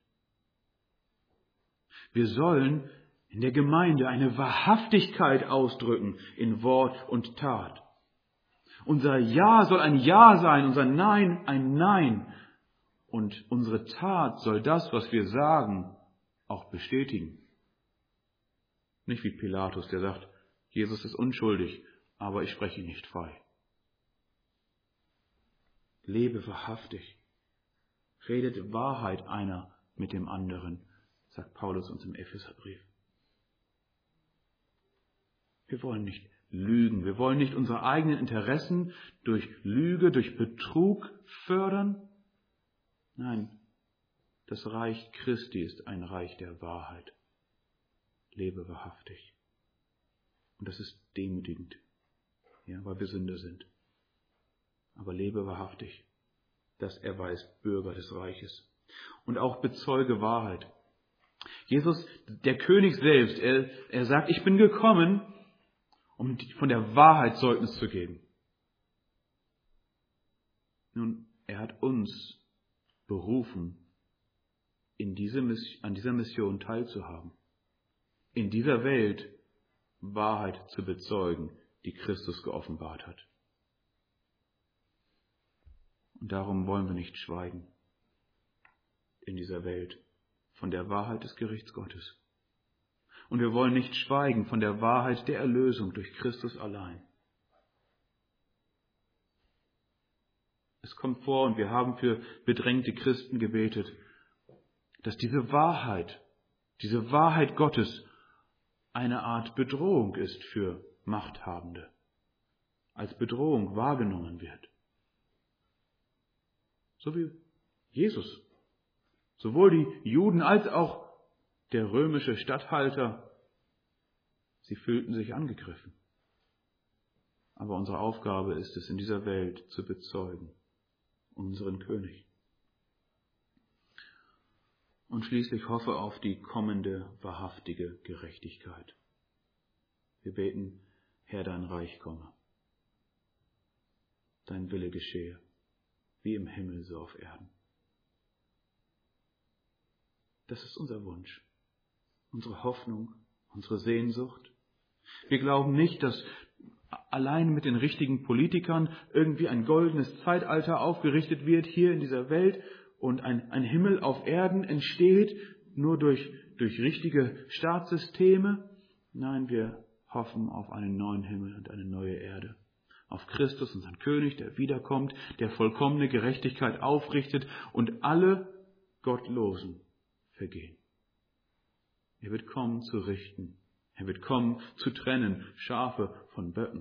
Wir sollen in der Gemeinde eine Wahrhaftigkeit ausdrücken in Wort und Tat. Unser Ja soll ein Ja sein, unser Nein ein Nein. Und unsere Tat soll das, was wir sagen, auch bestätigen. Nicht wie Pilatus, der sagt, Jesus ist unschuldig, aber ich spreche ihn nicht frei. Lebe wahrhaftig. Redet Wahrheit einer mit dem anderen, sagt Paulus uns im Epheserbrief. Wir wollen nicht lügen. Wir wollen nicht unsere eigenen Interessen durch Lüge, durch Betrug fördern. Nein, das Reich Christi ist ein Reich der Wahrheit. Lebe wahrhaftig. Und das ist demütigend, ja, weil wir Sünder sind. Aber lebe wahrhaftig. Das erweist Bürger des Reiches. Und auch bezeuge Wahrheit. Jesus, der König selbst, er sagt, ich bin gekommen, um von der Wahrheit Zeugnis zu geben. Nun, er hat uns berufen, an dieser Mission teilzuhaben. In dieser Welt Wahrheit zu bezeugen, die Christus geoffenbart hat. Und darum wollen wir nicht schweigen in dieser Welt von der Wahrheit des Gerichts Gottes. Und wir wollen nicht schweigen von der Wahrheit der Erlösung durch Christus allein. Es kommt vor, und wir haben für bedrängte Christen gebetet, dass diese Wahrheit Gottes eine Art Bedrohung ist für Machthabende, als Bedrohung wahrgenommen wird. So wie Jesus. Sowohl die Juden als auch der römische Statthalter, sie fühlten sich angegriffen. Aber unsere Aufgabe ist es, in dieser Welt zu bezeugen, unseren König. Und schließlich hoffe auf die kommende wahrhaftige Gerechtigkeit. Wir beten, Herr, dein Reich komme. Dein Wille geschehe, wie im Himmel so auf Erden. Das ist unser Wunsch, unsere Hoffnung, unsere Sehnsucht. Wir glauben nicht, dass allein mit den richtigen Politikern irgendwie ein goldenes Zeitalter aufgerichtet wird hier in dieser Welt und ein Himmel auf Erden entsteht, nur durch richtige Staatssysteme. Nein, wir hoffen auf einen neuen Himmel und eine neue Erde. Auf Christus, unseren König, der wiederkommt, der vollkommene Gerechtigkeit aufrichtet und alle Gottlosen vergehen. Er wird kommen zu richten. Er wird kommen zu trennen Schafe von Böcken.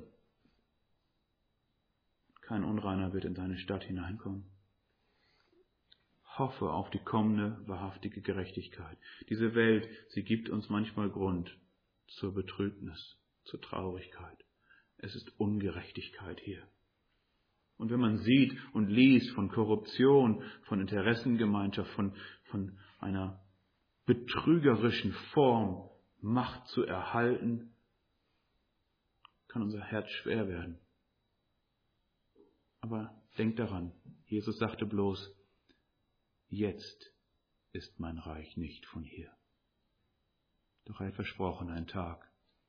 Kein Unreiner wird in seine Stadt hineinkommen. Hoffe auf die kommende wahrhaftige Gerechtigkeit. Diese Welt, sie gibt uns manchmal Grund zur Betrübnis, zur Traurigkeit. Es ist Ungerechtigkeit hier. Und wenn man sieht und liest von Korruption, von Interessengemeinschaft, von einer betrügerischen Form, Macht zu erhalten, kann unser Herz schwer werden. Aber denkt daran, Jesus sagte bloß, jetzt ist mein Reich nicht von hier. Doch er hat versprochen, ein Tag,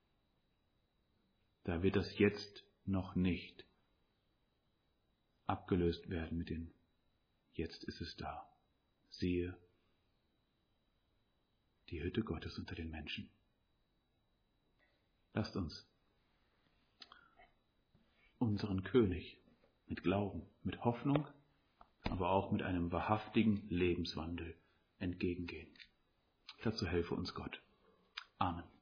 da wird das jetzt noch nicht abgelöst werden mit dem jetzt ist es da. Siehe, die Hütte Gottes unter den Menschen. Lasst uns unseren König mit Glauben, mit Hoffnung, aber auch mit einem wahrhaftigen Lebenswandel entgegengehen. Dazu helfe uns Gott. Amen.